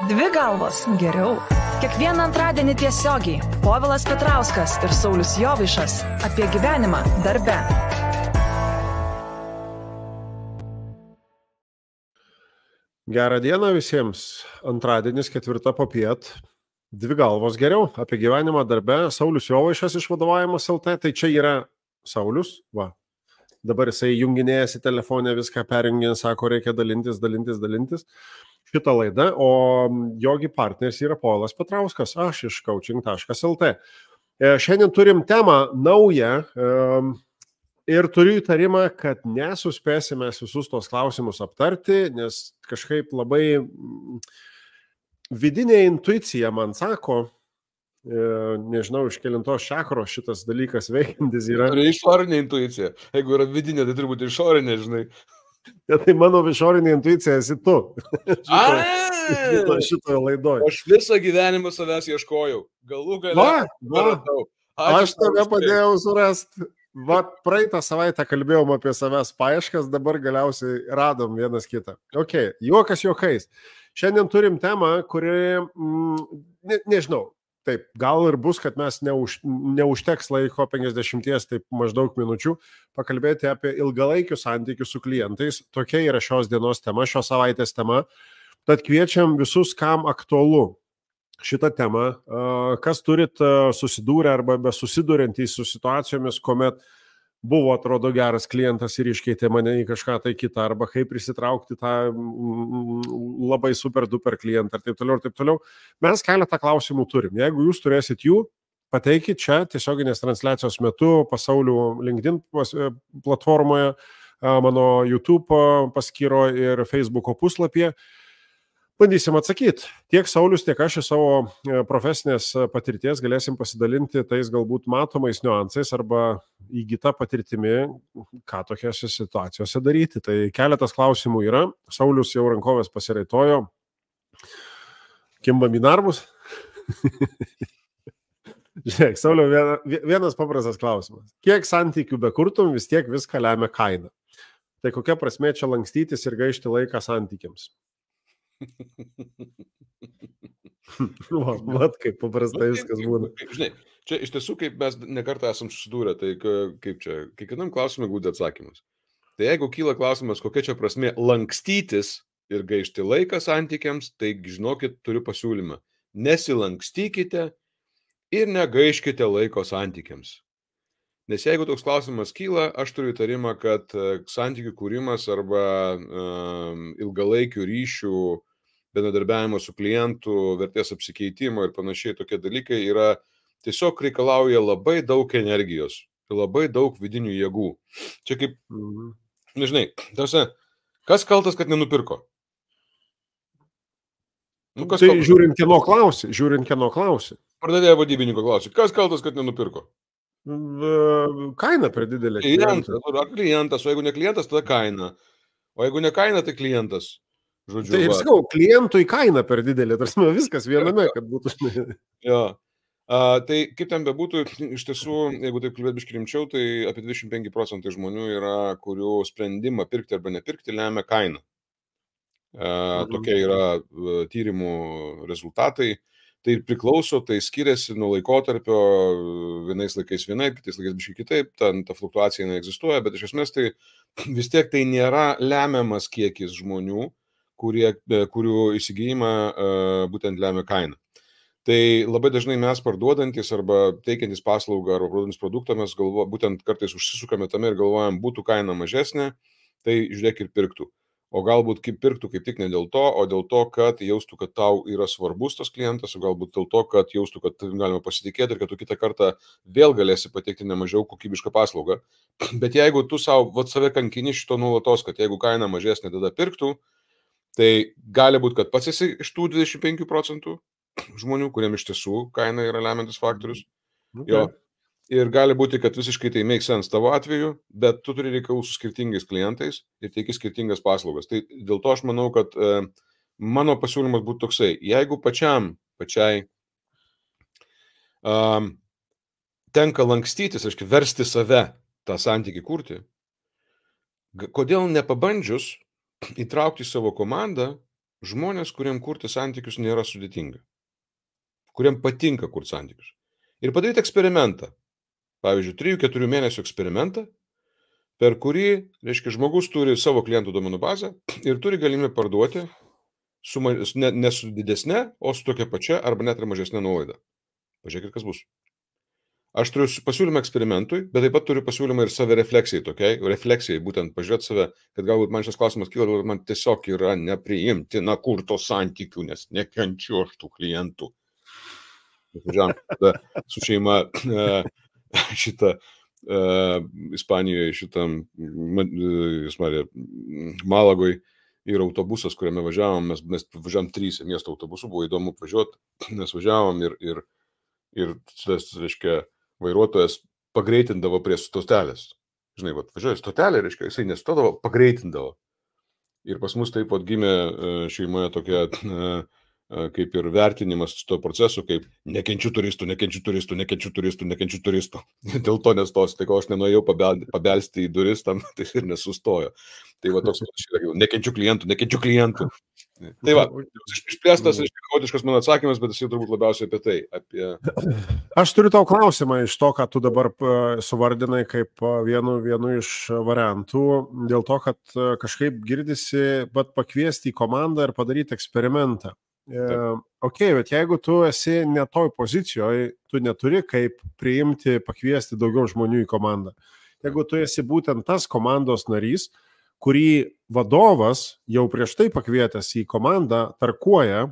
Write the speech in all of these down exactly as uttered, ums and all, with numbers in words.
Dvi galvos geriau. Kiekvieną antradienį tiesiogiai Povilas Petrauskas ir Saulius Jovaišas apie gyvenimą darbe. Gerą dieną visiems. Antradienis, ketvirta popiet. Dvi galvos geriau apie gyvenimą darbe. Saulius Jovaišas iš Vadovavimas L T. Tai čia yra Saulius. Va. Dabar jisai junginėjasi telefonę, viską perjungė, sako, reikia dalintis, dalintis, dalintis. Šitą laidą, o jogi partneris yra Povilas Petrauskas, aš iš coaching taškas L T. Šiandien turim temą naują ir turiu įtarimą, kad nesuspėsime visus tos klausimus aptarti, nes kažkaip labai vidinė intuicija man sako, nežinau, iš kelintos čakros šitas dalykas veikiantis yra. Tai išorinė intuicija. Jeigu yra vidinė, tai turbūt išorinė, žinai. Ja, tai mano išorinė intuicija esi tu. Šito, šitoje laidoje. Aš visą gyvenimą savęs ieškojau. Galų gale. Va, va. Aš tave padėjau surasti. Va, praeitą savaitę kalbėjom apie savęs paieškas, dabar galiausiai radom vienas kitą. Ok, juokas juokais. Šiandien turim temą, kuri, mm, ne, nežinau, taip, gal ir bus, kad mes neuž, neužteks laiko penkiasdešimties, taip maždaug minučių, pakalbėti apie ilgalaikius santykius su klientais. Tokia yra šios dienos tema, šios savaitės tema. Tad kviečiam visus, kam aktualu šitą temą, kas turit susidūrę arba besusiduriantys su situacijomis, kuomet buvo, atrodo, geras klientas ir iškeitė mane į kažką tai kitą, arba kaip prisitraukti tą labai super duper klientą ir taip toliau ir taip toliau. Mes keletą klausimų turim. Jeigu jūs turėsit jų, pateikit čia tiesioginės transliacijos metu Pasaulių LinkedIn platformoje, mano YouTube paskyro ir Facebooko puslapyje. Bandysim atsakyti. Tiek Saulius, tiek aš iš savo profesinės patirties galėsim pasidalinti tais galbūt matomais niuansais arba įgyta patirtimi, ką tokiose situacijose daryti. Tai keletas klausimų yra. Saulius jau rankovės pasiraitojo. Kimbam į darbus. Žiūrėk, Sauliau, vienas paprastas klausimas. Kiek santykių bekurtum, vis tiek viską lemia kaina. Tai kokia prasmė čia lankstytis ir gaišti laiką santykiams? Va, mat, kaip paprastai viskas būna. Žinai, čia iš tiesų, kaip mes nekartą esam susidūrę, tai kaip čia, kiekvienam klausimui glūdi atsakymas. Tai jeigu kyla klausimas, kokia čia prasmė lankstytis ir gaišti laiką santykiams, tai žinokit, turiu pasiūlymą. Nesilankstykite ir negaiškite laiko santykiams. Nes jeigu toks klausimas kyla, aš turiu įtarimą, kad santykių kūrimas arba um, ilgalaikių ryšių, bendradarbiavimo su klientu, vertės apsikeitimo ir panašiai tokie dalykai yra tiesiog reikalauja labai daug energijos ir labai daug vidinių jėgų. Čia kaip, nežinai, tarsi, kas kaltas, kad nenupirko? Nu, kas tai kaltas? Žiūrint kieno klausi, žiūrint kieno klausi. Pardavėjo vadybininko klausi, kas kaltas, kad nenupirko? Kaina per didelė. Klientas, ar klientas, o jeigu ne klientas, tada kaina. O jeigu ne kaina, tai klientas. Žodžiu, tai ir sakau, klientui kaina per didelė, tarsi viskas viename, kad būtų. Jo. A, tai kaip ten bebūtų, iš tiesų, jeigu taip kalbėt biškį rimčiau, tai apie dvidešimt penki procentai žmonių yra, kurių sprendimą pirkti arba nepirkti lemia kainą. A, tokie yra tyrimų rezultatai. Tai priklauso, tai skiriasi nuo laikotarpio, vienais laikais vienai, kitais laikais biškai kitaip, ten ta fluktuacija neegzistuoja, bet iš esmės tai vis tiek tai nėra lemiamas kiekis žmonių, kurie, kurių įsigijimą būtent lemia kainą. Tai labai dažnai mes parduodantis arba teikiantis paslaugą arba parduodantis produktą, mes galvo, būtent kartais užsisukame tame ir galvojam, būtų kaina mažesnė, tai žiūrėk ir pirktų. O galbūt kaip pirktų kaip tik ne dėl to, o dėl to, kad jaustų, kad tau yra svarbus tas klientas, o galbūt dėl to, kad jaustų, kad galima pasitikėti ir kad tu kitą kartą vėl galėsi pateikti nemažiau kokybišką paslaugą. Bet jeigu tu savo, vat save kankini šito nuolatos, kad jeigu kaina mažesnė, tada pirktų, tai gali būti, kad pats esi iš tų dvidešimt penkių procentų žmonių, kuriem iš tiesų kaina yra lemiantis faktorius. Okay. Jo. Ir gali būti, kad visiškai tai make sense tavo atveju, bet tu turi reikalų su skirtingais klientais ir teiki skirtingas paslaugas. Tai dėl to aš manau, kad e, mano pasiūlymas būtų toksai, jeigu pačiam, pačiai um, tenka lankstytis, aiškiai, versti save tą santykį kurti, kodėl nepabandžius įtraukti savo komandą žmonės, kuriem kurti santykius nėra sudėtinga. Kuriem patinka kurti santykius. Ir padaryti eksperimentą. Pavyzdžiui, trijų keturių mėnesių eksperimentą, per kurį, reiškia, žmogus turi savo klientų duomenų bazę ir turi galimybę parduoti su, ne, ne su didesne, o su tokia pačia arba net ir mažesnė nuolaida. Pažiūrėkit, kas bus. Aš turiu pasiūlymą eksperimentui, bet taip pat turiu pasiūlymą ir savirefleksijai, tokiai, refleksijai, būtent pažiūrėti save, kad galbūt man šis klausimas kyla, galbūt man tiesiog yra nepriimtina kurto santykių, nes nekenčiu aš tų klientų. Važiavam su šeima šitą Ispanijoje, šitam Malagoj ir autobusas, kuriame važiavom, mes, mes važiavom trys miesto autobusų, buvo įdomu važiuoti, nes važiavom ir, ir, ir tas, reiškia, vairuotojas pagreitindavo prie stotelės. Žinai, vat, važiuoja stotelė, reiškia, jisai nestodavo, pagreitindavo. Ir pas mus taip pat gimė šeimoje tokia kaip ir vertinimas to proceso, kaip nekenčiu turistų, nekenčiu turistų, nekenčiu turistų, nekenčiu turistų. Dėl to nestos, tai ko aš nenuėjau pabel, pabelsti į duris, tam tai ir nesustojo. Tai va toks, nekenčiu klientų, nekenčiu klientų. Tai va, išplėstas, chaotiškas mano atsakymas, bet jis jau turbūt labiausiai apie tai. Apie... Aš turiu tau klausimą iš to, ką tu dabar suvardinai kaip vienu, vienu iš variantų, dėl to, kad kažkaip girdisi, bet pakviesti į komandą ir padaryti eksperimentą. Taip. Ok, bet jeigu tu esi ne toj pozicijoje, tu neturi kaip priimti, pakviesti daugiau žmonių į komandą. Jeigu tu esi būtent tas komandos narys, kurį vadovas jau prieš tai pakvietęs į komandą tarkuoja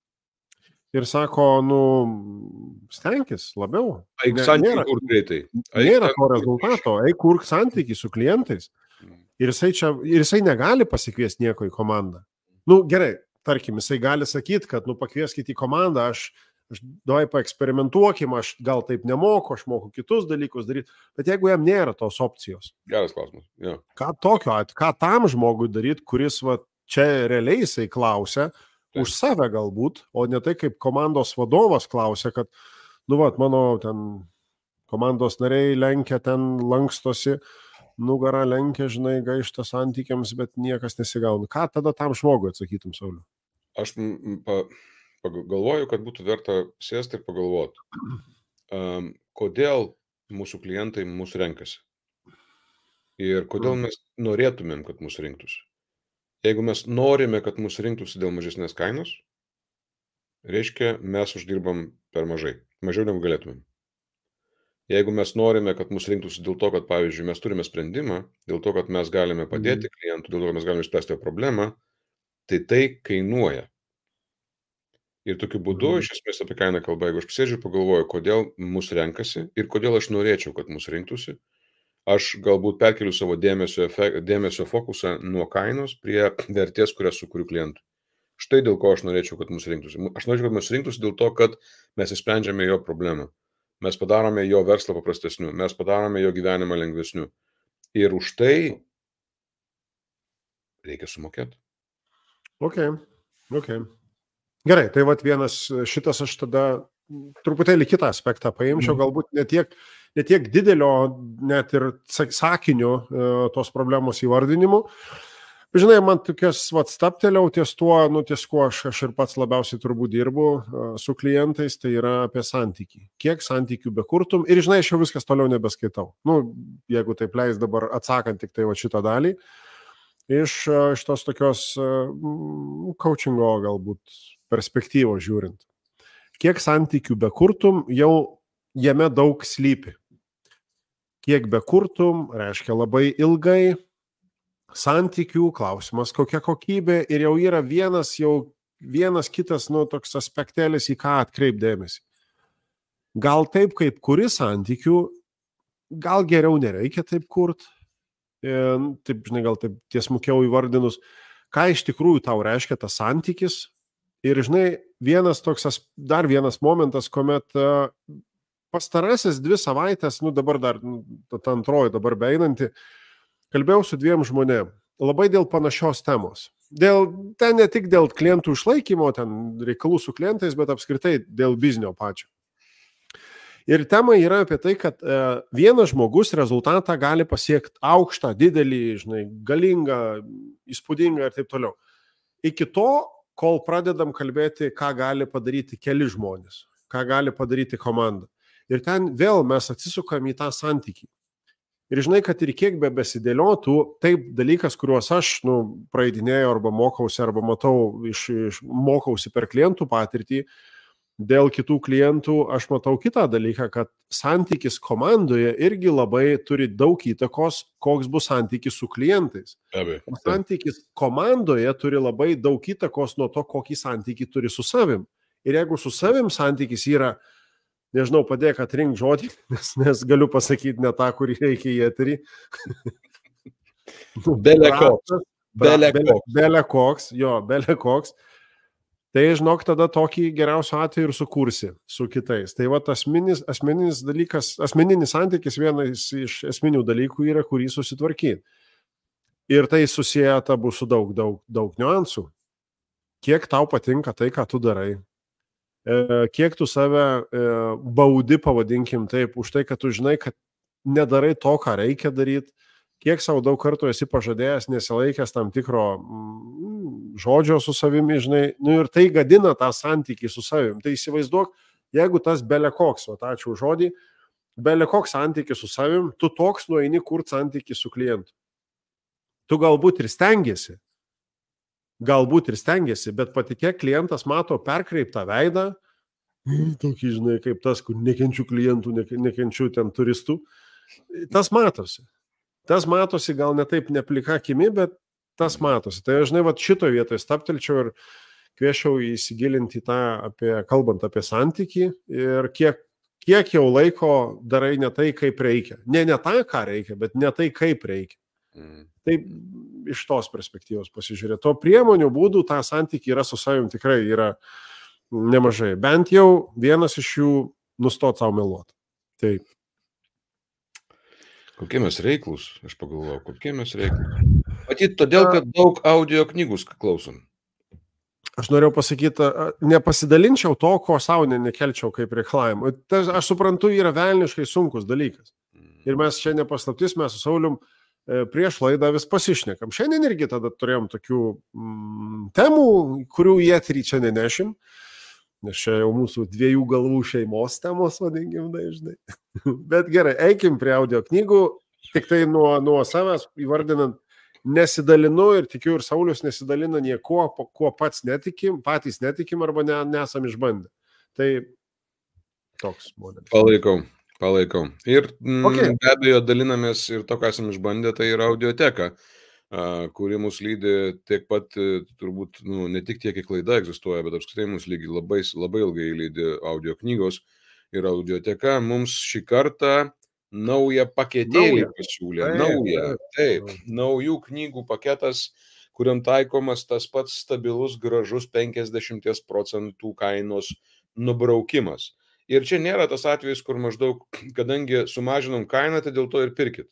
ir sako, nu, stenkis labiau. Eik santykių kur greitai. Nėra to rezultato, eik kurk santykių su klientais. Ir jisai, čia, ir jisai negali pasikviesti nieko į komandą. Nu, gerai. Tarkim, jisai gali sakyti, kad, nu, pakvieskite į komandą, aš, aš davai paeksperimentuokim, aš gal taip nemoku, aš moku kitus dalykus daryti, bet jeigu jam nėra tos opcijos. Geras klausimas, jo. Ką tokio, ką tam žmogui daryti, kuris, va, čia realiai jisai klausia, taip, už save galbūt, o ne tai, kaip komandos vadovas klausia, kad, nu, va, mano ten komandos nariai lenkia, ten lankstosi, nugarą lenkia, žinai, gaišta santykiams, bet niekas nesigauna. Ką tada tam žmogui atsakytum, Sauliau? Aš pa, pagalvoju, kad būtų verta sėsti ir pagalvoti, um, kodėl mūsų klientai mūsų renkasi. Ir kodėl mes norėtumėm, kad mūsų rinktųsi. Jeigu mes norime, kad mūsų rinktųsi dėl mažesnės kainos, reiškia, mes uždirbam per mažai. Mažiau negu galėtumėm. Jeigu mes norime, kad mūsų rinktųsi dėl to, kad, pavyzdžiui, mes turime sprendimą, dėl to, kad mes galime padėti klientų, dėl to, kad mes galime išspręsti jo problemą, tai tai kainuoja. Ir tokiu būdu, iš esmės apie kainą kalba, jeigu aš pasėdžiu, pagalvoju, kodėl mūsų renkasi ir kodėl aš norėčiau, kad mūsų rinktųsi, aš galbūt perkeliu savo dėmesio, dėmesio fokusą nuo kainos prie vertės, kurią sukuriu klientui. Štai dėl ko aš norėčiau, kad mūsų rinktųsi. Aš norėčiau, kad mūsų rinktųsi dėl to, kad mes išsprendžiame jo problemą. Mes padarome jo verslą paprastesniu, mes padarome jo gyvenimą lengvesniu. Ir už tai reikia sumokėti. Ok, ok. Gerai, tai vat vienas šitas aš tada truputėlį kitą aspektą paimčiau, galbūt ne tiek, ne tiek didelio, net ir sakinių tos problemos įvardinimu. Žinai, man tokias, vat, stapteliau ties tuo, nu, ties kuo aš, aš ir pats labiausiai turbūt dirbu uh, su klientais, tai yra apie santykį. Kiek santykių bekurtum ir, žinai, aš jau viskas toliau nebeskaitau. Nu, jeigu taip leis dabar atsakant tik tai va šitą dalį, iš, uh, iš tos tokios uh, coachingo galbūt perspektyvos žiūrint. Kiek santykių bekurtum, jau jame daug slypi. Kiek bekurtum, reiškia labai ilgai, santykių, klausimas kokia kokybė ir jau yra vienas, jau vienas kitas, nu, toks aspektelis, į ką atkreipdėmėsi. Gal taip, kaip kuri santykių, gal geriau nereikia taip kurt, e, taip, žinai, gal taip tiesmukiau įvardinus, ką iš tikrųjų tau reiškia tas santykis ir, žinai, vienas toks, dar vienas momentas, kuomet uh, pastarasis dvi savaitės, nu, dabar dar, nu, ta antroji dabar beeinanti, kalbėjau su dviem žmonėm, labai dėl panašios temos. Dėl, ten ne tik dėl klientų išlaikymo, ten reikalų su klientais, bet apskritai dėl biznio pačio. Ir tema yra apie tai, kad e, vienas žmogus rezultatą gali pasiekti aukštą, didelį, žinai, galingą, įspūdingą ir taip toliau. Iki to kol pradedam kalbėti, ką gali padaryti keli žmonės, ką gali padaryti komanda. Ir ten vėl mes atsisukam į tą santykį. Ir žinai, kad ir kiek be besidėliotų, taip dalykas, kuriuos aš nu, praeidinėjau arba mokausi, arba matau, iš, iš, mokausi per klientų patirtį, dėl kitų klientų aš matau kitą dalyką, kad santykis komandoje irgi labai turi daug įtakos, koks bus santykis su klientais. Abi. Santykis komandoje turi labai daug įtakos nuo to, kokį santykį turi su savim. Ir jeigu su savim santykis yra, nežinau, padėk atrink žodį, nes, nes galiu pasakyti ne tą, kurį reikia į eterį. Bele koks. Bele koks. Bele koks, jo, bele koks. Tai, žinok, tada tokį geriausiu atveju ir sukursi su kitais. Tai va, asmeninis, asmeninis dalykas, asmeninis santykis vienas iš esminių dalykų yra, kurį susitvarkyti. Ir tai susiję tabu su daug, daug, daug niuansų. Kiek tau patinka tai, ką tu darai. Kiek tu save baudi, pavadinkim taip, už tai, kad tu žinai, kad nedarai to, ką reikia daryti. Kiek savo daug kartų esi pažadėjęs, nesilaikęs tam tikro mm, žodžio su savimi, žinai, nu ir tai gadina tą santykį su savimi. Tai įsivaizduok, jeigu tas belekoks, o ačiū žodį, belekoks santykis su savimi, tu toks nueini kurti santykį su klientu. Tu galbūt ir stengiasi, galbūt ir stengiasi, bet patikėk, klientas mato perkreiptą veidą, tokį, žinai, kaip tas, kur nekenčiu klientų, nekenčiu ten turistų, tas matosi. Tas matosi gal ne taip neplika akimi, bet tas matosi. Tai aš, žinai, va, šitoje vietoje staptelčiau ir kviečiau įsigilinti tą, apie, kalbant apie santykį ir kiek, kiek jau laiko darai ne tai, kaip reikia. Ne ne tą, ką reikia, bet ne tai, kaip reikia. Mm. Tai iš tos perspektyvos pasižiūrėti. To priemonių būdų tą santykį yra su savim tikrai yra nemažai. Bent jau vienas iš jų nustot savo meluoti. Taip. Kokie mes reiklus, aš pagalvojau, kokie mes reiklus. Matyt, todėl, kad daug audio knygų klausom. Aš norėjau pasakyti, nepasidalinčiau to, ko savo nekelčiau kaip reklamą. Aš suprantu, yra velniškai sunkus dalykas. Ir mes čia nepaslaptis, mes su Saulium prieš laidą vis pasišnekam. Šiandien irgi tada turėjom tokių mm, temų, kurių į eterį čia nenešim. Nes čia jau mūsų dviejų galvų šeimos temos, vadinkim, dažnai. Bet gerai, eikim prie audio knygų, tik tai nuo, nuo savęs įvardinant, nesidalinu ir tikiu ir Saulius nesidalina nieko, kuo pats netikim, patys netikim arba ne, nesam išbandę. Tai toks modelis. Palaikau, palaikau. Ir mm, okay. Be abejo dalinamės ir to, ką esam išbandę, tai yra audioteka, kuri mus lydi tiek pat, turbūt, nu, ne tik tiek, kiek klaida egzistuoja, bet apskritai mus lygi labai, labai ilgai lydi audio knygos ir audioteka. Mums šį kartą naują paketėlį pasiūlė. Naują, taip, naujų knygų paketas, kuriam taikomas tas pats stabilus, gražus penkiasdešimt procentų kainos nubraukimas. Ir čia nėra tas atvejis, kur maždaug, kadangi sumažinom kainą, tai dėl to ir pirkit.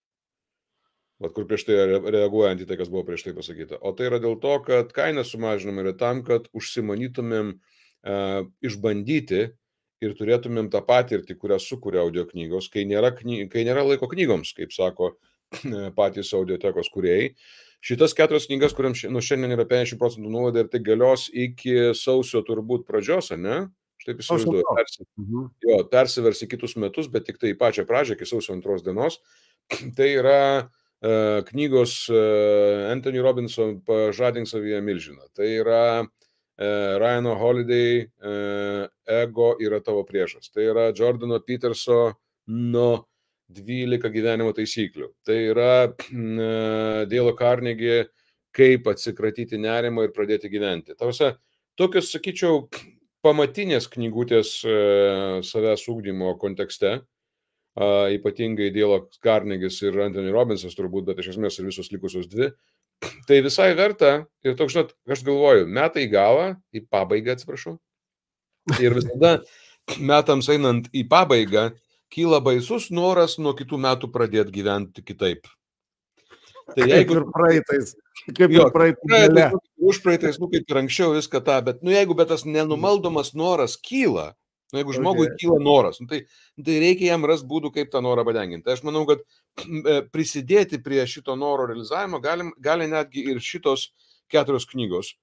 Vat kur prieš tai reaguojant į tai, kas buvo prieš tai pasakyta. O tai yra dėl to, kad kainą sumažinam yra tam, kad užsimanytumėm e, išbandyti ir turėtumėm tą patirtį, kurią sukuria audio knygos, kai nėra, kny... kai nėra laiko knygoms, kaip sako patys audiotekos kūrėjai. Šitas keturias knygas, kuriam ši... nu, šiandien yra penkiasdešimt procentų nuolaida ir tai galios iki sausio turbūt pradžios, ne? Štai įsivaizduoju, persi... mhm. jo, persivers į kitus metus, bet tik tai į pačią pradžią, iki sausio antros dienos. Tai yra knygos Anthony Robinson Pažadink savyje milžiną. Tai yra Ryano Holiday Ego yra tavo priešas. Tai yra Jordano Petersono dvylika gyvenimo taisyklių. Tai yra Dale Carnegie Kaip atsikratyti nerimo ir pradėti gyventi. Tausia, tokios, sakyčiau, pamatinės knygutės savęs ugdymo kontekste. Uh, ypatingai Dale Carnegis ir Anthony Robinsas turbūt, bet iš esmės ir visos likusios dvi. Tai visai verta ir toks, žinot, aš galvoju, metai į galą, į pabaigą, atsiprašau. Ir visada metams einant į pabaigą, kyla baisus noras nuo kitų metų pradėti gyventi kitaip. Tai jeigu... Kaip ir praeitais. Kaip jo, ir praeitais. Už praeitais, nu kaip ir anksčiau viską tą, bet nu jeigu bet tas nenumaldomas noras kyla, nu, jeigu žmogui okay. kyla noras, nu, tai, tai reikia jam rasti būdų, kaip tą norą padenginti. Tai aš manau, kad prisidėti prie šito noro realizavimo gali, gali netgi ir šitos keturios knygos,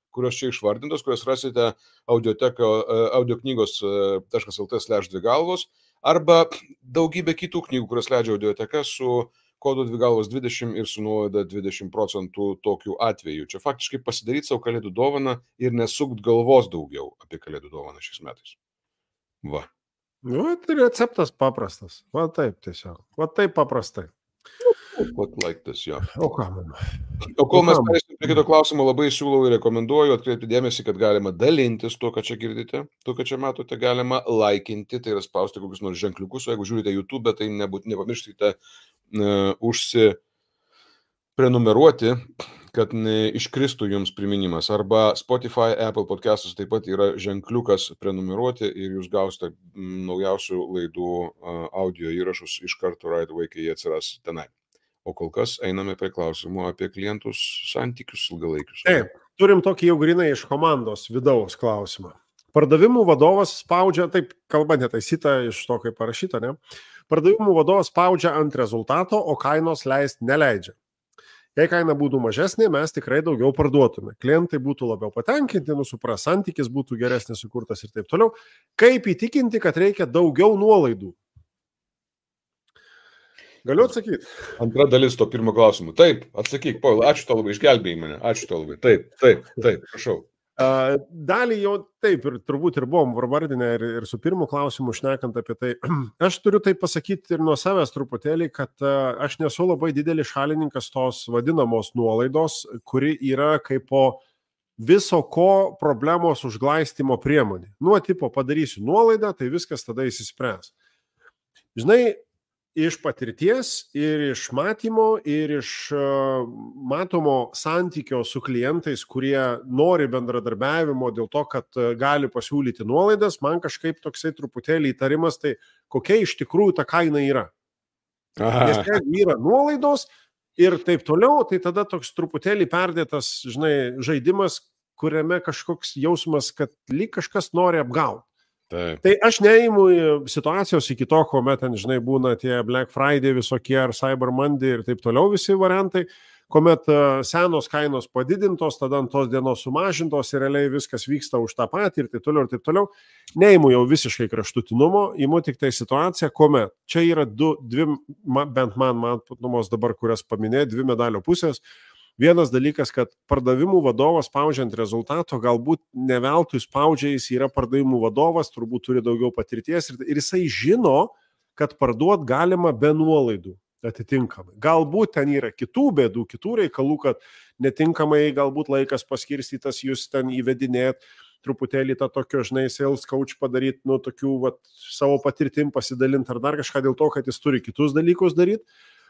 kurios čia išvardintos, kurias rasite audioteko, audioknygos taškas lt slash dvi galvos, arba daugybė kitų knygų, kurias leidžia audioteka su kodu dvi galvos dvidešimt ir su nuolaida dvidešimt procentų tokių atvejų. Čia faktiškai pasidaryti savo kalėdų dovaną ir nesukt galvos daugiau apie kalėdų dovaną šiais metais. Va. Nu, tai receptas paprastas. Va taip tiesiog. Va taip paprastai. What like this, jo. O ką, man? O kol mes perėsim prie kito klausimo, labai siūlau ir rekomenduoju atkreipti dėmesį, kad galima dalintis tuo, ką čia girdite, tuo, ką čia matote, galima laikinti, tai yra spausti kokius nors ženkliukus, o jeigu žiūrite YouTube, tai nebūt, nepamirškite uh, užsiprenumeruoti, kad iškristų jums priminimas. Arba Spotify, Apple podcastus taip pat yra ženkliukas prenumeruoti ir jūs gausite naujausių laidų uh, audio įrašus iš karto right away, kai jie atsiras tenai. O kol kas einame prie klausimų apie klientus santykius ilgalaikius. Taip, turim tokį jau grinai iš komandos vidaus klausimą. Pardavimų vadovas spaudžia, taip kalba netaisyta iš to, kaip parašyta, ne? Pardavimų vadovas spaudžia ant rezultato, o kainos leist neleidžia. Jei kaina būtų mažesnė, mes tikrai daugiau parduotume. Klientai būtų labiau patenkinti, nusupras, santykis būtų geresnis sukurtas ir taip toliau. Kaip įtikinti, kad reikia daugiau nuolaidų? Galiu atsakyti? Antra dalis to pirmo klausimų. Taip, atsakyk, Paul, ačiū tau labai, išgelbėjai mane. Ačiū tau labai. Taip, taip, taip, prašau. Dalį jau taip ir turbūt ir buvom vardinę ir, ir su pirmu klausimu šnekant apie tai. Aš turiu tai pasakyti ir nuo savęs truputėlį, kad aš nesu labai didelis šalininkas tos vadinamos nuolaidos, kuri yra kaip po viso ko problemos užglaistymo priemonė. Nuo tipo padarysiu nuolaidą, tai viskas tada įsispręs. Žinai, iš patirties ir iš matymo ir iš uh, matomo santykio su klientais, kurie nori bendradarbiavimo dėl to, kad uh, gali pasiūlyti nuolaidas, man kažkaip toksai truputėlį įtarimas, tai kokia iš tikrųjų ta kaina yra. Aha. Nes jeigu yra nuolaidos ir taip toliau, tai tada toks truputėlį perdėtas, žinai, žaidimas, kuriame kažkoks jausmas, kad lyg kažkas nori apgauti. Taip. Tai aš neįimu situacijos iki to, kuomet ten, žinai, būna tie Black Friday visokie ar Cyber Monday ir taip toliau visi variantai, kuomet senos kainos padidintos, tada ant tos dienos sumažintos ir realiai viskas vyksta už tą patį ir taip toliau ir taip toliau. Neįimu jau visiškai kraštutinumo, įimu tik tai situaciją, kuomet čia yra du, dvi, bent man, man matomos dabar, kurias paminėjau, dvi medalio pusės. Vienas dalykas, kad pardavimų vadovas spaudžiant rezultato, galbūt ne veltui spaudžia, jis yra pardavimų vadovas, turbūt turi daugiau patirties ir, ir jisai žino, kad parduot galima be nuolaidų atitinkamai. Galbūt ten yra kitų bėdų, kitų reikalų, kad netinkamai galbūt laikas paskirstytas, jūs ten įvedinėt, truputėlį tą tokio, žinai, sales coach padaryti, nu, tokių vat, savo patirtim pasidalinti ar dar kažką dėl to, kad jis turi kitus dalykus daryti.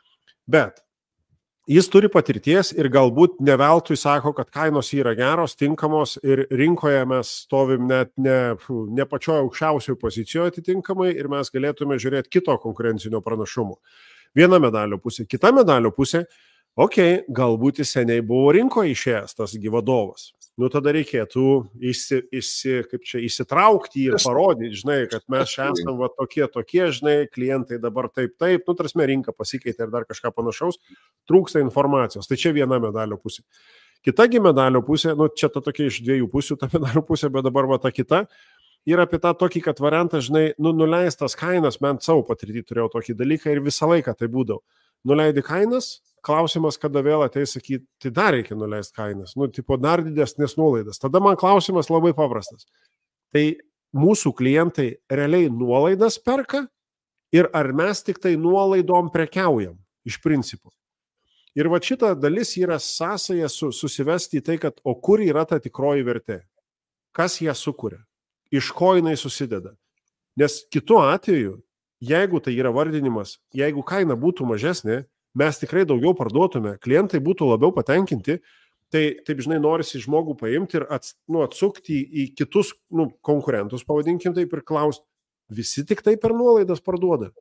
Bet jis turi patirties ir galbūt ne veltui sako, kad kainos yra geros, tinkamos ir rinkoje mes stovim net ne, ne pačioje aukščiausioje pozicijoje atitinkamai ir mes galėtume žiūrėti kito konkurencinio pranašumo. Viena medalio pusė. Kita medalio pusė, okei, okay, galbūt jis seniai buvo rinkoje išėjęs tas vadovas. Nu, tada reikėtų įsi, įsi, kaip čia, įsitraukti ir parodyti, žinai, kad mes čia esame va, tokie, tokie, žinai, klientai dabar taip, taip, nu, tarsi rinka pasikeitė ir dar kažką panašaus, trūksta informacijos. Tai čia viena medalio pusė. Kitagi medalio pusė, nu, čia ta tokia iš dviejų pusių ta medalio pusė, bet dabar va ta kita, yra apie tą tokį, kad variantą, žinai, nu, nuleistas kainas, bent savo patirtį turėjau tokį dalyką ir visą laiką tai būdavo. Nuleidi kainas, klausimas, kada vėl ateis sakyti, tai dar reikia nuleisti kainas, nu, tipo, dar didesnės nuolaidas. Tada man klausimas labai paprastas. Tai mūsų klientai realiai nuolaidas perka ir ar mes tik tai nuolaidom prekiaujam iš principo. Ir va šita dalis yra sąsaja su, susivesti į tai, kad o kur yra ta tikroji vertė? Kas ją sukuria? Iš ko jinai susideda? Nes kitu atveju, jeigu tai yra vardinimas, jeigu kaina būtų mažesnė, mes tikrai daugiau parduotume, klientai būtų labiau patenkinti, tai, taip žinai, norisi žmogų paimti ir ats, nu, atsukti į kitus nu, konkurentus, pavadinkim taip, ir klausti, visi tik tai per nuolaidas parduoda.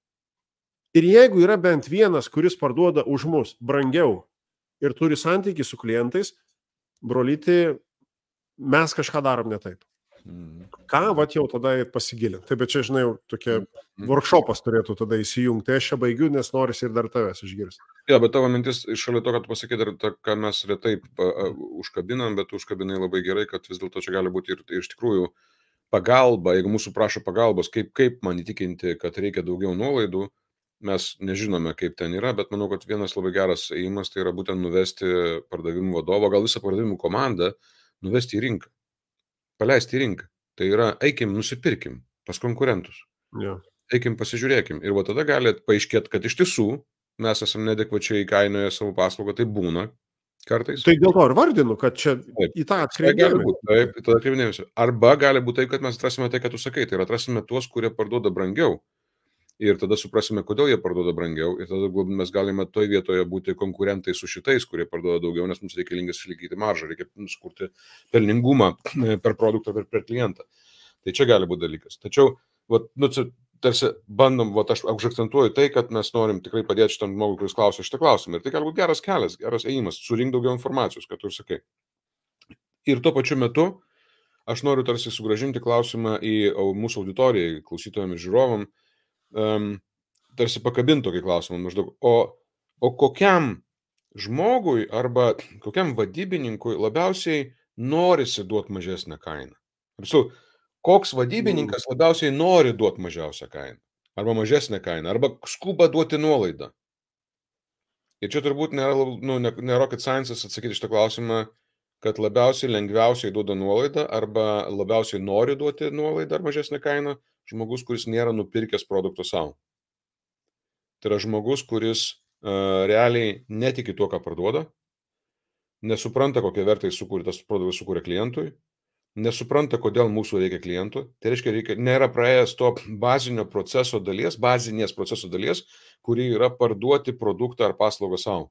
Ir jeigu yra bent vienas, kuris parduoda už mus brangiau ir turi santykį su klientais, brolyti, mes kažką darom ne taip. Mm. ką, vat jau tada ir pasigilinti. Taip, bet čia, žinai, tokie workshopas turėtų tada įsijungti. Tai aš čia baigiu, nes norisi ir dar tavęs išgirsti. Ja, bet tavo mintis, šalia to, kad tu pasakė, dar ta, ką mes retai uh, užkabinam, bet užkabinai labai gerai, kad vis dėlto čia gali būti ir, ir iš tikrųjų pagalba, jeigu mūsų prašo pagalbos, kaip, kaip man įtikinti, kad reikia daugiau nuolaidų, mes nežinome, kaip ten yra, bet manau, kad vienas labai geras ėjimas tai yra būtent nuvesti pardavimų vadovą, gal visą pardavimų komandą, nuvesti į rinką, paleisti į rinką. Tai yra, eikim, nusipirkim pas konkurentus, Ja. eikim, pasižiūrėkim. Ir va tada gali paaiškėti, kad iš tiesų mes esame neadekvačiai kainoje savo paslaugą, tai būna kartais. Tai dėl to ir vardinu, kad čia Taip. į tą Tai gali atkreipdėmės. būt, taip, tada atkreipdėmės. Arba gali būti taip, kad mes atrasime tai, ką tu sakai, tai yra atrasime tuos, kurie parduoda brangiau. Ir tada suprasime, kodėl jie parduoda brangiau. Ir tada mes galime toj vietoje būti konkurentai su šitais, kurie parduoda daugiau, nes mums reikalingas išlaikyti maržą, reikia sukurti pelningumą per produktą, per, per klientą. Tai čia gali būti dalykas. Tačiau, vat, nu, tarsi bandom, vat, aš užakcentuoju tai, kad mes norim tikrai padėti šitam žmogui, kuris klausia šitą klausimą. Ir tai gali būti geras kelias, geras ėjimas, surink daugiau informacijos, kad tu ir sakai. Ir tuo pačiu metu aš noriu tarsi sugrąžinti klausimą į mūsų auditorijai, klausytojams ir žiūrovam, um, tarsi pakabinti tokį klausimą maždaug. O, o kokiam žmogui arba kokiam vadybininkui labiausiai norisi duoti mažesnę kainą? Apsu, koks vadybininkas labiausiai nori duoti mažiausią kainą? Arba mažesnę kainą? Arba skuba duoti nuolaidą? Ir čia turbūt nėra, nu, ne rocket science atsakyti šitą klausimą, kad labiausiai lengviausiai duoda nuolaidą arba labiausiai nori duoti nuolaidą ar mažesnę kainą žmogus, kuris nėra nupirkęs produkto savo. Tai yra žmogus, kuris uh, realiai netiki tuo, ką parduoda, nesupranta, kokią vertę jis sukūrė, tas produktas sukūrė klientui, nesupranta, kodėl mūsų reikia klientų. Tai reiškia, reikia, nėra praėjęs to bazinio proceso dalies, bazinės proceso dalies, kuri yra parduoti produktą ar paslaugą savo.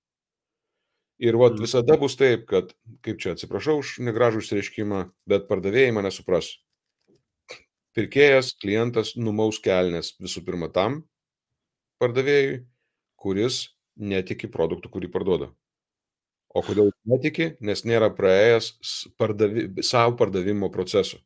Ir vat, visada bus taip, kad, kaip čia, atsiprašau už negražų išsireiškimą, bet pardavėjai mane supras. Pirkėjas, klientas numaus kelnes visų pirma tam pardavėjui, kuris netiki produktų, kurį parduoda. O kodėl netiki? Nes nėra praėjęs pardavi, savo pardavimo proceso.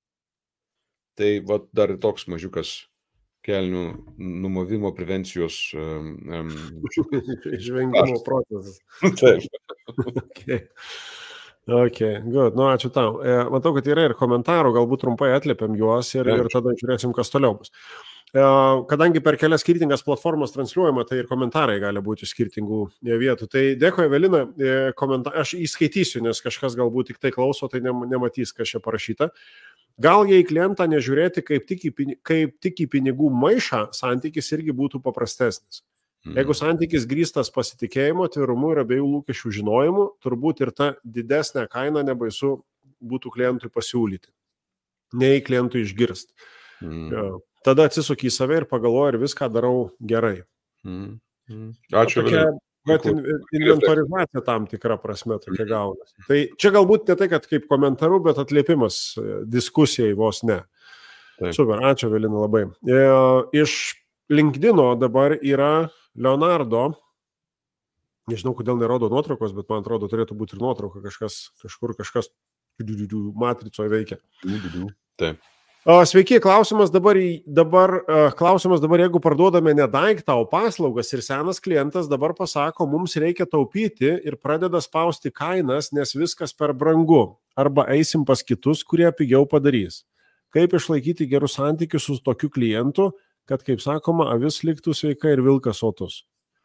Tai vat, dar toks mažiukas kelnių numovimo prevencijos um, um, Išvengimo procesas. Taip. Okay. Ok, good. Nu, ačiū tau. E, matau, kad yra ir komentarų, galbūt trumpai atliepiam juos ir, ir tada žiūrėsim, kas toliau bus. E, kadangi per kelias skirtingas platformas transliuojama, tai ir komentarai gali būti skirtingų vietų. Tai dėkui, Evelina, e, komentar... aš įskaitysiu, nes kažkas galbūt tik tai klauso, tai nematys, kas čia parašyta. Gal jei klientą nežiūrėti kaip tik į, kaip tik į pinigų maišą, santykis irgi būtų paprastesnis. Jeigu santykis grįstas pasitikėjimo, atvirumu ir abiejų lūkesčių žinojimu, turbūt ir ta didesnė kaina nebaisu būtų klientui pasiūlyti, nei klientui išgirsti. Mm. Ja. Tada atsisuk į save ir pagalvoju, ir viską darau gerai. Mm. Mm. Ačiū. Tokia, bet inventorizacija tam tikra prasme tokia gaunasi. Tai čia galbūt ne tai, kad kaip komentaru, bet atliepimas diskusijai vos ne. Taip. Super, ačiū, Evelina, labai. E, iš LinkedIno dabar yra Leonardo, nežinau, kodėl nerodo nuotraukos, bet man atrodo, turėtų būti ir nuotrauka, kažkas, kažkur kažkas matricoje veikia. Taip. Sveiki, klausimas dabar, dabar, klausimas dabar, jeigu parduodame ne daiktą, o paslaugas ir senas klientas dabar pasako, mums reikia taupyti ir pradeda spausti kainas, nes viskas per brangu, arba eisim pas kitus, kurie pigiau padarys. Kaip išlaikyti gerus santykius su tokiu klientu, kad, kaip sakoma, avis liktų sveika ir vilkas sotus.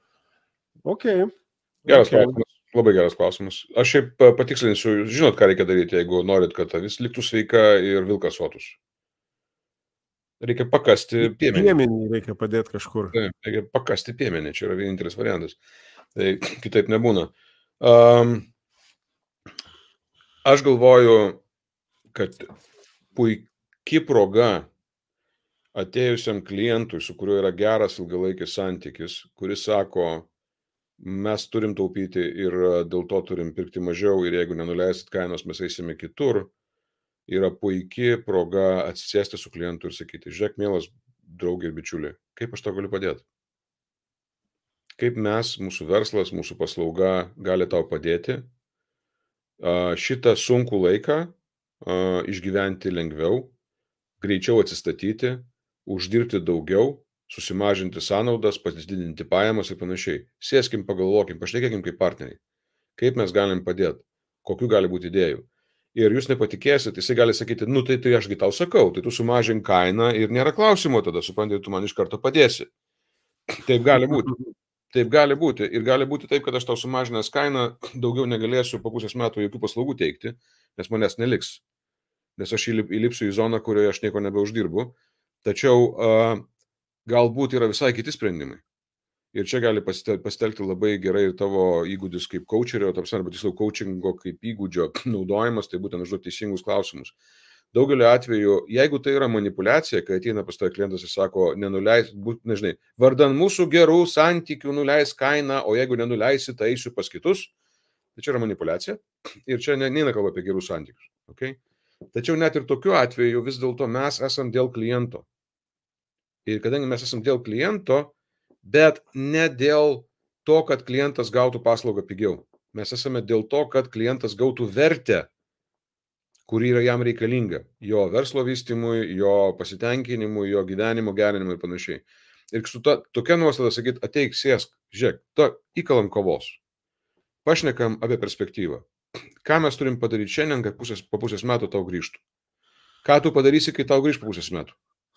Ok. Geras okay. klausimas, labai geras klausimas. Aš šiaip patikslinsiu, žinot, ką reikia daryti, jeigu norit, kad avis liktų sveika ir vilkas sotus. Reikia pakasti piemenį. Piemenį reikia padėti kažkur. Taip, reikia pakasti piemenį, čia yra vienintelis variantas. Tai kitaip nebūna. Um, aš galvoju, kad puiki proga atėjusiam klientui, su kuriuo yra geras ilgalaikis santykis, kuris sako, mes turim taupyti ir dėl to turim pirkti mažiau ir jeigu nenuleisit kainos, mes eisime kitur, yra puiki proga atsisėsti su klientu ir sakyti, žiūrėk, mielas draugė ir bičiuliai, kaip aš tau galiu padėti? Kaip mes, mūsų verslas, mūsų paslauga gali tau padėti šitą sunkų laiką išgyventi lengviau, greičiau atsistatyti, uždirbti daugiau, susimažinti sąnaudas, pasididinti pajamas ir panašiai. Sėskim, pagalvokim, pašnekėkim kaip partneriai. Kaip mes galim padėti, kokių gali būti idėjų. Ir jūs nepatikėsit, jisai gali sakyti, nu tai, tai ašgi tau sakau, tai tu sumažink kainą ir nėra klausimo tada, supranti, tu man iš karto padėsi. Taip gali būti. Taip gali būti. Ir gali būti taip, kad aš tau sumažinęs kainą daugiau negalėsiu po pusės metų jokių paslaugų teikti, nes manęs neliks. Nes aš įlipsiu į zoną, kurioje aš nieko nebeuždirbu. Tačiau uh, galbūt yra visai kiti sprendimai. Ir čia gali pasitelkti labai gerai ir tavo įgūdis kaip coacherio, arba tiksliau coachingo kaip įgūdžio naudojimas, tai būtent užduoti teisingus klausimus. Daugeliu atveju, jeigu tai yra manipulacija, kai ateina pas tave klientas ir sako, nenuleis, būt, nežinai, vardan mūsų gerų santykių nuleis kainą, o jeigu nenuleisi, tai eisiu pas kitus, tai čia yra manipulacija ir čia neina kalba apie gerus santykius. Okay? Tačiau net ir tokiu atveju vis dėlto mes esam dėl kliento. Ir kadangi mes esam dėl kliento, bet ne dėl to, kad klientas gautų paslaugą pigiau. Mes esame dėl to, kad klientas gautų vertę, kuri yra jam reikalinga. Jo verslo vystymui, jo pasitenkinimui, jo gyvenimo gerinimui ir panašiai. Ir su ta, tokia nuostata sakyti, ateik, sėsk, žiūrėk, to įkalam kovos. Pašnekam apie perspektyvą. Ką mes turim padaryti šiandien, kad pusės, po pusės metų tau grįžtų? Ką tu padarysi, kai tau grįžtų po pusės metų?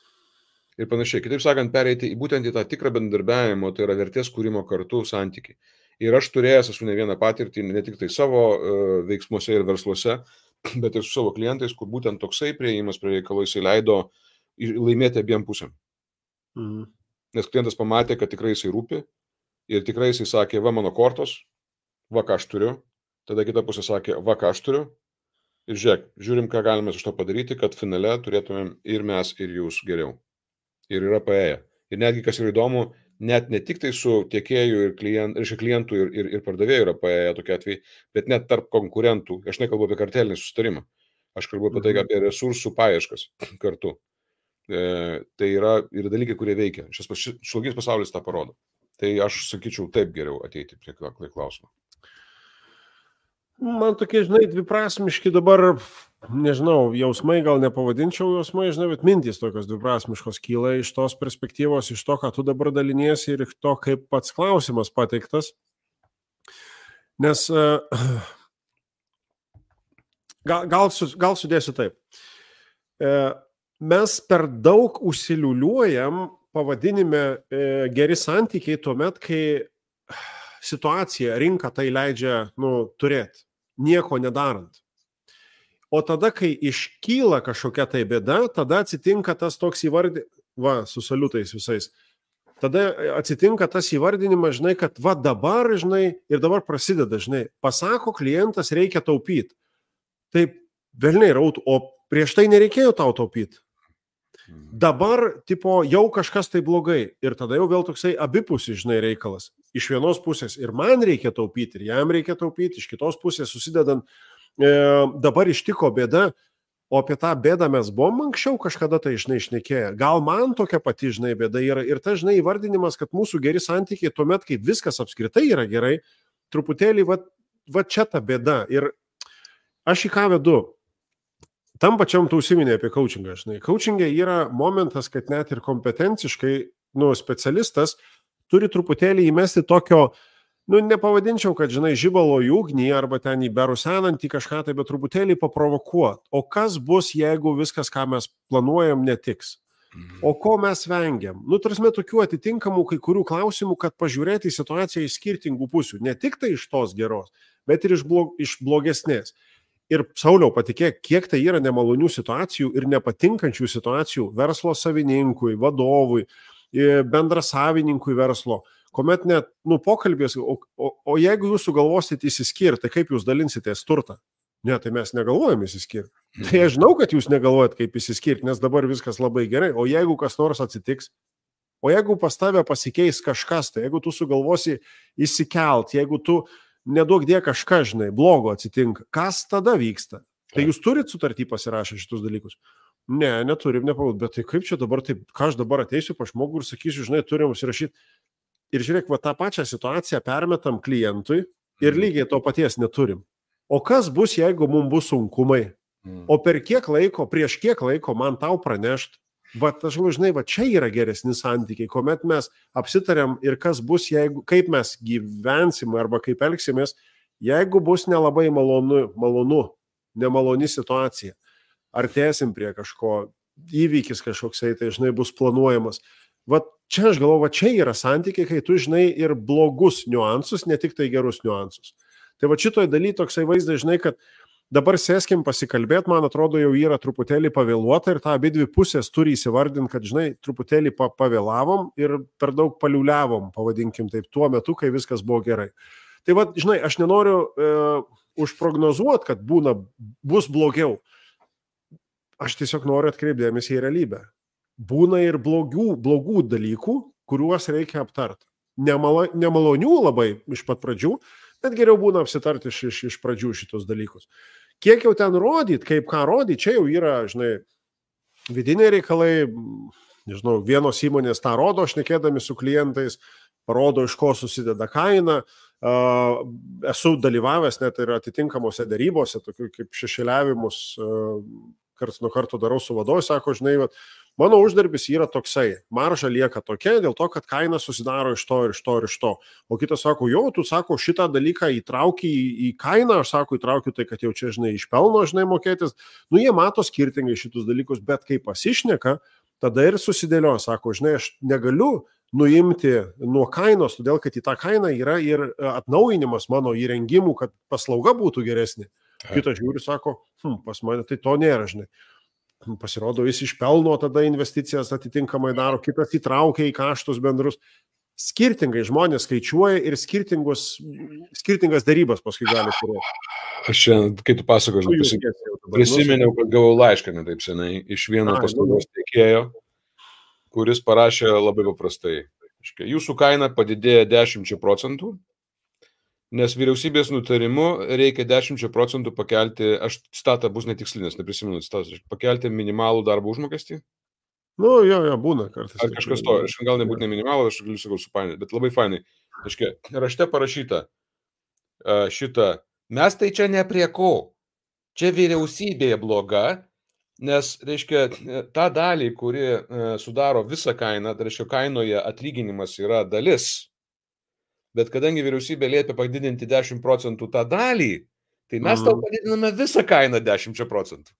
Ir panašiai. Kitaip sakant, pereiti į būtent į tą tikrą bendradarbiavimo, tai yra vertės kūrimo kartu santykiai. Ir aš turėjęs esu ne vieną patirtį, ne tik tai savo uh, veiksmuose ir versluose, bet ir su savo klientais, kur būtent toksai prieimas prie reikalo jisai leido laimėti abiem pusėm. Mhm. Nes klientas pamatė, kad tikrai jisai rūpi ir tikrai jisai sakė, va mano kortos, va ką aš turiu. Tada kita pusė sakė, va ką aš turiu. Ir žiūrėk, žiūrim, ką galime iš to padaryti, kad finale turėtumėm ir mes, ir jūs geriau. Ir yra paėję. Ir netgi, kas yra įdomu, net ne tik tai su tiekėjų ir, klient, ir klientų ir, ir, ir pardavėjų yra paėję tokie atvejai, bet net tarp konkurentų. Aš nekalbu apie kartelinį susitarimą. Aš kalbu apie tai, apie resursų paieškas kartu. E, tai yra ir dalykai, kurie veikia. Šis šiuolaikinis pasaulis tą parodo. Tai aš sakyčiau taip geriau ateiti prie klausimo. Man tokie, žinai, dviprasmiški dabar, nežinau, jausmai gal nepavadinčiau jausmai, žinai, bet mintys tokios dviprasmiškos kyla iš tos perspektyvos, iš to, ką tu dabar daliniesi ir iš to, kaip pats klausimas pateiktas. Nes uh, gal, gal, su, gal sudėsiu taip. Uh, mes per daug užsiliuliuojam pavadinime uh, geri santykiai tuomet, kai situacija, rinka tai leidžia, nu, turėti. Nieko nedarant. O tada, kai iškyla kažkokia tai bėda, tada atsitinka tas toks įvardinimas, va, su saliutais visais, tada atsitinka tas įvardinimas, žinai, kad va dabar, žinai, ir dabar prasideda, žinai, pasako klientas, reikia taupyti. Taip, velniai rautų, o prieš tai nereikėjo tau taupyti. Dabar, tipo, jau kažkas tai blogai ir tada jau vėl toksai abipusis, žinai, reikalas. Iš vienos pusės ir man reikia taupyti, ir jam reikia taupyti, iš kitos pusės susidedant, e, dabar ištiko bėda, o apie tą bėdą mes buvom anksčiau kažkada tai, žinai, šnekėję. Gal man tokia pati, žinai, bėda yra ir ta, žinai, įvardinimas, kad mūsų geri santykiai tuomet, kai viskas apskritai yra gerai, truputėlį, va, va čia ta bėda. Ir aš į ką vedu? Tam pačiam tu užsiminė apie coachingą, žinai. Coachingė yra momentas, kad net ir kompetenciškai, nu, specialistas turi truputėlį įmesti tokio, nu, nepavadinčiau, kad, žinai, žibalo į ugnį arba ten į berusenantį kažką, tai bet truputėlį paprovokuot. O kas bus, jeigu viskas, ką mes planuojam, netiks? O ko mes vengiam? Nu, tarsi tokių atitinkamų kai kurių klausimų, kad pažiūrėti į situaciją iš skirtingų pusių. Ne tik tai iš tos geros, bet ir iš, blog, iš blogesnės. Ir, Sauliau, patikėk, kiek tai yra nemalonių situacijų ir nepatinkančių situacijų verslo savininkui, vadovui, bendrasavininkui verslo, kuomet net, nu, pokalbės, o, o, o jeigu jūs sugalvosite įsiskirti, tai kaip jūs dalinsitės turtą? Ne, tai mes negalvojam įsiskirti. Tai aš žinau, kad jūs negalvojat, kaip įsiskirti, nes dabar viskas labai gerai, o jeigu kas nors atsitiks, o jeigu pas tave pasikeis kažkas, tai jeigu tu sugalvosi įsikelt, jeigu tu neduok die kažką, žinai, blogo atsitinka, kas tada vyksta? Tai jūs turit sutartį pasirašę šitus dalykus? Ne, neturim, nepavūt, bet tai kaip čia dabar taip, ką aš dabar ateisiu pa žmogų ir sakysiu, žinai, turim užsirašyti. Ir žiūrėk, va tą pačią situaciją permetam klientui ir lygiai to paties neturim. O kas bus, jeigu mums bus sunkumai? mm. o per kiek laiko, prieš kiek laiko man tau pranešti. Vat, aš žinai, va čia yra geresni santykiai, kuomet mes apsitarėm ir kas bus, jeigu, kaip mes gyvensim arba kaip elgsimės, jeigu bus nelabai malonu, malonu, nemaloni situacija. Artėsim prie kažko, įvykis kažkoksai, tai žinai, bus planuojamas. Vat čia aš galvoju, va čia yra santykiai, kai tu žinai ir blogus niuansus, ne tik tai gerus niuansus. Tai va šitoj daly toksai vaizdas, žinai, kad dabar sėskim pasikalbėti, man atrodo, jau yra truputėlį pavėluota ir tą abidvi pusės turi įsivardinti, kad, žinai, truputėlį pavėlavom ir per daug paliuliavom, pavadinkim taip, tuo metu, kai viskas buvo gerai. Tai va, žinai, aš nenoriu e, užprognozuoti, kad būna, bus blogiau. Aš tiesiog noriu atkreipdėmėsi į realybę. Būna ir blogių, blogų dalykų, kuriuos reikia aptarti. Nemalo, nemalonių labai iš pat pradžių, bet geriau būna apsitarti iš, iš, iš pradžių šitos dalykus. Kiek jau ten rodyt, kaip ką rodyt, čia jau yra, žinai, vidiniai reikalai, nežinau, vienos įmonės tą rodo, šnekėdami su klientais, parodo, iš ko susideda kaina. Uh, esu dalyvavęs net ir atitinkamose darybose, tokių kaip šešėliavimus, uh, karts nuo karto darau su vadovai, sako, žinai, vat, mano uždarbis yra toksai, marža lieka tokia, dėl to, kad kaina susidaro iš to ir iš to ir iš to. O kitas sako, jo, tu sako, šitą dalyką įtrauki į, į kainą, aš sako, įtraukiu tai, kad jau čia, žinai, iš pelno, žinai, mokėtis. Nu, jie mato skirtingai šitus dalykus, bet kai pasišneka, tada ir susidėlio, sako, žinai, aš negaliu nuimti nuo kainos, todėl, kad į tą kainą yra ir atnaujinimas mano įrengimų, kad paslauga būtų geresnė. Kitas žiūri, sako, hm, pas mane tai to nėra, žinai. Pasirodo, jis iš pelno tada investicijas atitinkamai daro, kitas įtraukia į kaštus bendrus. Skirtingai žmonės skaičiuoja ir skirtingas darybas paskui gali turėti. Aš čia, kai tu pasakoji, prisiminiau, kad gavau laišką ne taip senai iš vieno paslaugos tiekėjo, kuris parašė labai paprastai. Jūsų kaina padidėja dešimt procentų, nes vyriausybės nutarimu reikia dešimt procentų pakelti, aš statą bus netikslinės, neprisimenu, statas, pakelti minimalų darbo užmokestį. Nu, jo, jo, būna kartais. Ar kažkas to, aš gal nebūtų ne minimalų, aš galiu sakau supainėti, bet labai fainai. Aiškia, rašte parašyta šitą, mes tai čia ne prie ko, čia vyriausybė bloga, nes, reiškia, tą dalį, kuri sudaro visą kainą, tai reiškia, kainoje atlyginimas yra dalis. Bet kadangi vyriausybė liepia padidinti dešimt procentų tą dalį, tai mes tau padidiname visą kainą dešimt procentų.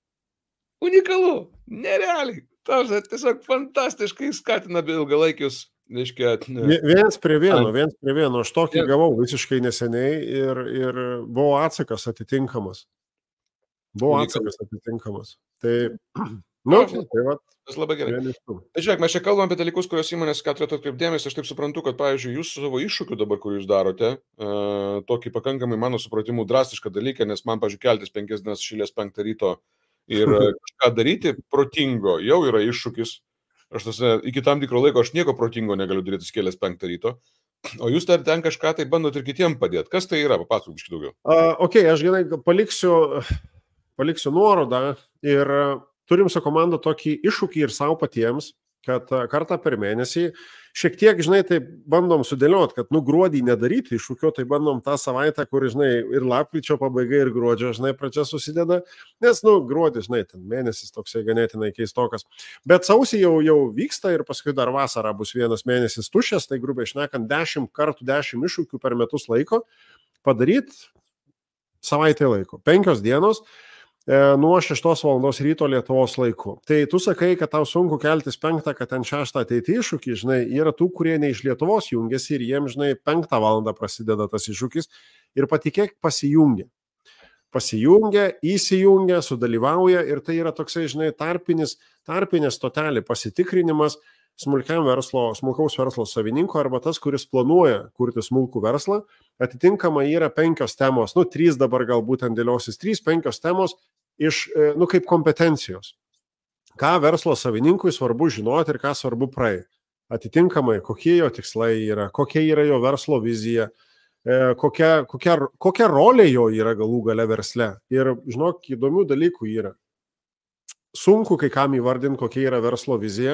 Unikalu, nerealiai. Tarsi, tiesiog fantastiškai skatina ilgalaikius, reiškia... Viens prie vieno, viens prie vieno. Aš tokį gavau visiškai neseniai ir, ir buvo atsakas atitinkamas. Buvo atsakas atitinkamas. Tai, nu, tai va. Tas labai gerai. Tai žiūrėk, mes čia kalbam apie dalykus, kurios įmonės ką turėtų atkreipdėmės. Aš taip suprantu, kad, pavyzdžiui, jūs su savo iššūkiu dabar, kur jūs darote, uh, tokį pakankamai, mano supratimu, drastišką dalyką, nes man, pavyzdžiui, keltis penkias dienas šilės penktą ryto ir kažką daryti protingo jau yra iššūkis. Aš tas, iki tam tikro laiko aš nieko protingo negaliu daryti skėlės penktą ryto. O jūs dar ten kažką tai bandot ir kitiem padėti. Kas tai yra? Papasakok biškį daugiau. Uh, ok, aš gerai paliksiu, paliksiu nuorodą ir turim su komanda tokį iššūkį ir savo patiems, kad kartą per mėnesį šiek tiek, žinai, tai bandom sudėlioti, kad, nu, gruodį nedaryti iššūkio, tai bandom tą savaitę, kur, žinai, ir lapkričio pabaiga, ir gruodžio, žinai, pradžia susideda, nes, nu, gruodį, žinai, ten mėnesis toksai ganėtinai keistokas. Bet sausį jau, jau vyksta ir paskui dar vasarą bus vienas mėnesis tuščias, tai grubiai šnekant, dešimt kartų dešimt iššūkių per metus laiko padaryti savaitę laiko, penkios dienos, nuo šeštos valandos ryto Lietuvos laiku. Tai tu sakai, kad tau sunku keltis penktą, kad ten šeštą ateiti iššūkį, žinai, yra tų, kurie ne iš Lietuvos jungiasi ir jiems, žinai, penktą valandą prasideda tas iššūkis ir patikėk, pasijungia. Pasijungia, įsijungia, sudalyvauja ir tai yra toksai, žinai, tarpinis, tarpinė stotelė, pasitikrinimas smulkiam verslo, smulkaus verslo savininko arba tas, kuris planuoja kurti smulkų verslą. Atitinkamai yra penkios temos, nu, trys dabar galbūt ten dėliosis, trys, penkios temos iš, nu, kaip kompetencijos. Ką verslo savininkui svarbu žinoti ir ką svarbu praeiti. Atitinkamai, kokie jo tikslai yra, kokia yra jo verslo vizija, kokia, kokia, kokia rolė jo yra galų gale versle. Ir, žinok, įdomių dalykų yra. Sunku kai kam įvardinti, kokia yra verslo vizija,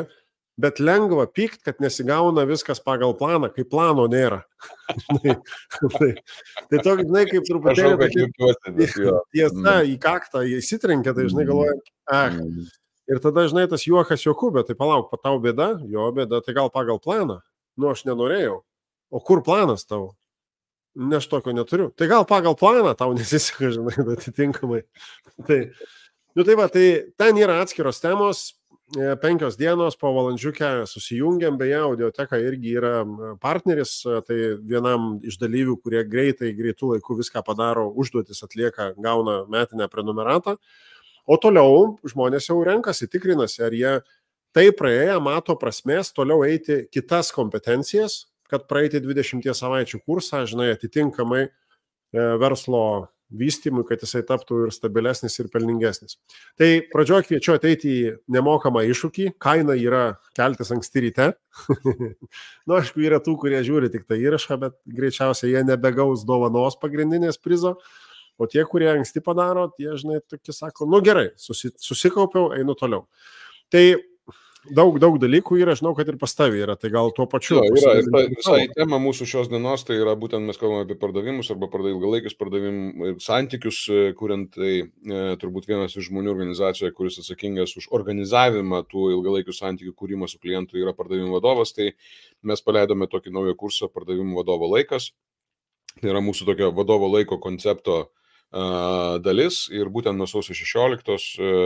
bet lengva pykt, kad nesigauna viskas pagal planą, kai plano nėra. tai, tai, tai tokia, žinai, kaip truputėlį tiesa į kaktą įsitrenkia, tai žinai galvoja, eh. Ir tada, žinai, tas juokas juoku, bet tai palauk, tau bėda, jo bėda, tai gal pagal planą. Nu, aš nenorėjau. O kur planas tavo? Ne, aš tokio neturiu. Tai gal pagal planą tau nesiseka, žinai, atitinkamai. Tai, nu tai va, tai ten yra atskiros temos, penkios dienos, po valandžiukę susijungiam, beje, Audioteka irgi yra partneris, tai vienam iš dalyvių, kurie greitai, greitų laikų viską padaro, užduotis atlieka, gauna metinę prenumeratą. O toliau žmonės jau renkasi, tikrinasi, ar jie tai praėję mato prasmės toliau eiti kitas kompetencijas, kad praeiti dvidešimties savaičių kursą, žinai, atitinkamai verslo vystymui, kad jisai taptų ir stabilesnis, ir pelningesnis. Tai pradžioje kviečiu ateiti į nemokamą iššūkį, kaina yra keltis anksti ryte. Nu, aišku, yra tų, kurie žiūri tik tą įrašą, bet greičiausiai jie nebegaus dovanos pagrindinės prizo. O tie, kurie anksti padaro, tie, žinai, tokie sako, nu gerai, susi, susikaupiau, einu toliau. Tai daug, daug dalykų yra, žinau, kad ir pas tavį yra, tai gal tuo pačiu. Jo, yra, ir ta, visai tema mūsų šios dienos, tai yra būtent mes kalbame apie pardavimus arba pardavimų ilgalaikius pardavimų santykius, kuriant, tai e, turbūt vienas iš žmonių organizacijoje, kuris atsakingas už organizavimą tų ilgalaikių santykių kūrimą su klientu yra pardavimų vadovas, tai mes paleidome tokį naują kursą pardavimų vadovo laikas. Tai yra mūsų tokio vadovo laiko koncepto dalis ir būtent nuo sausio šešioliktos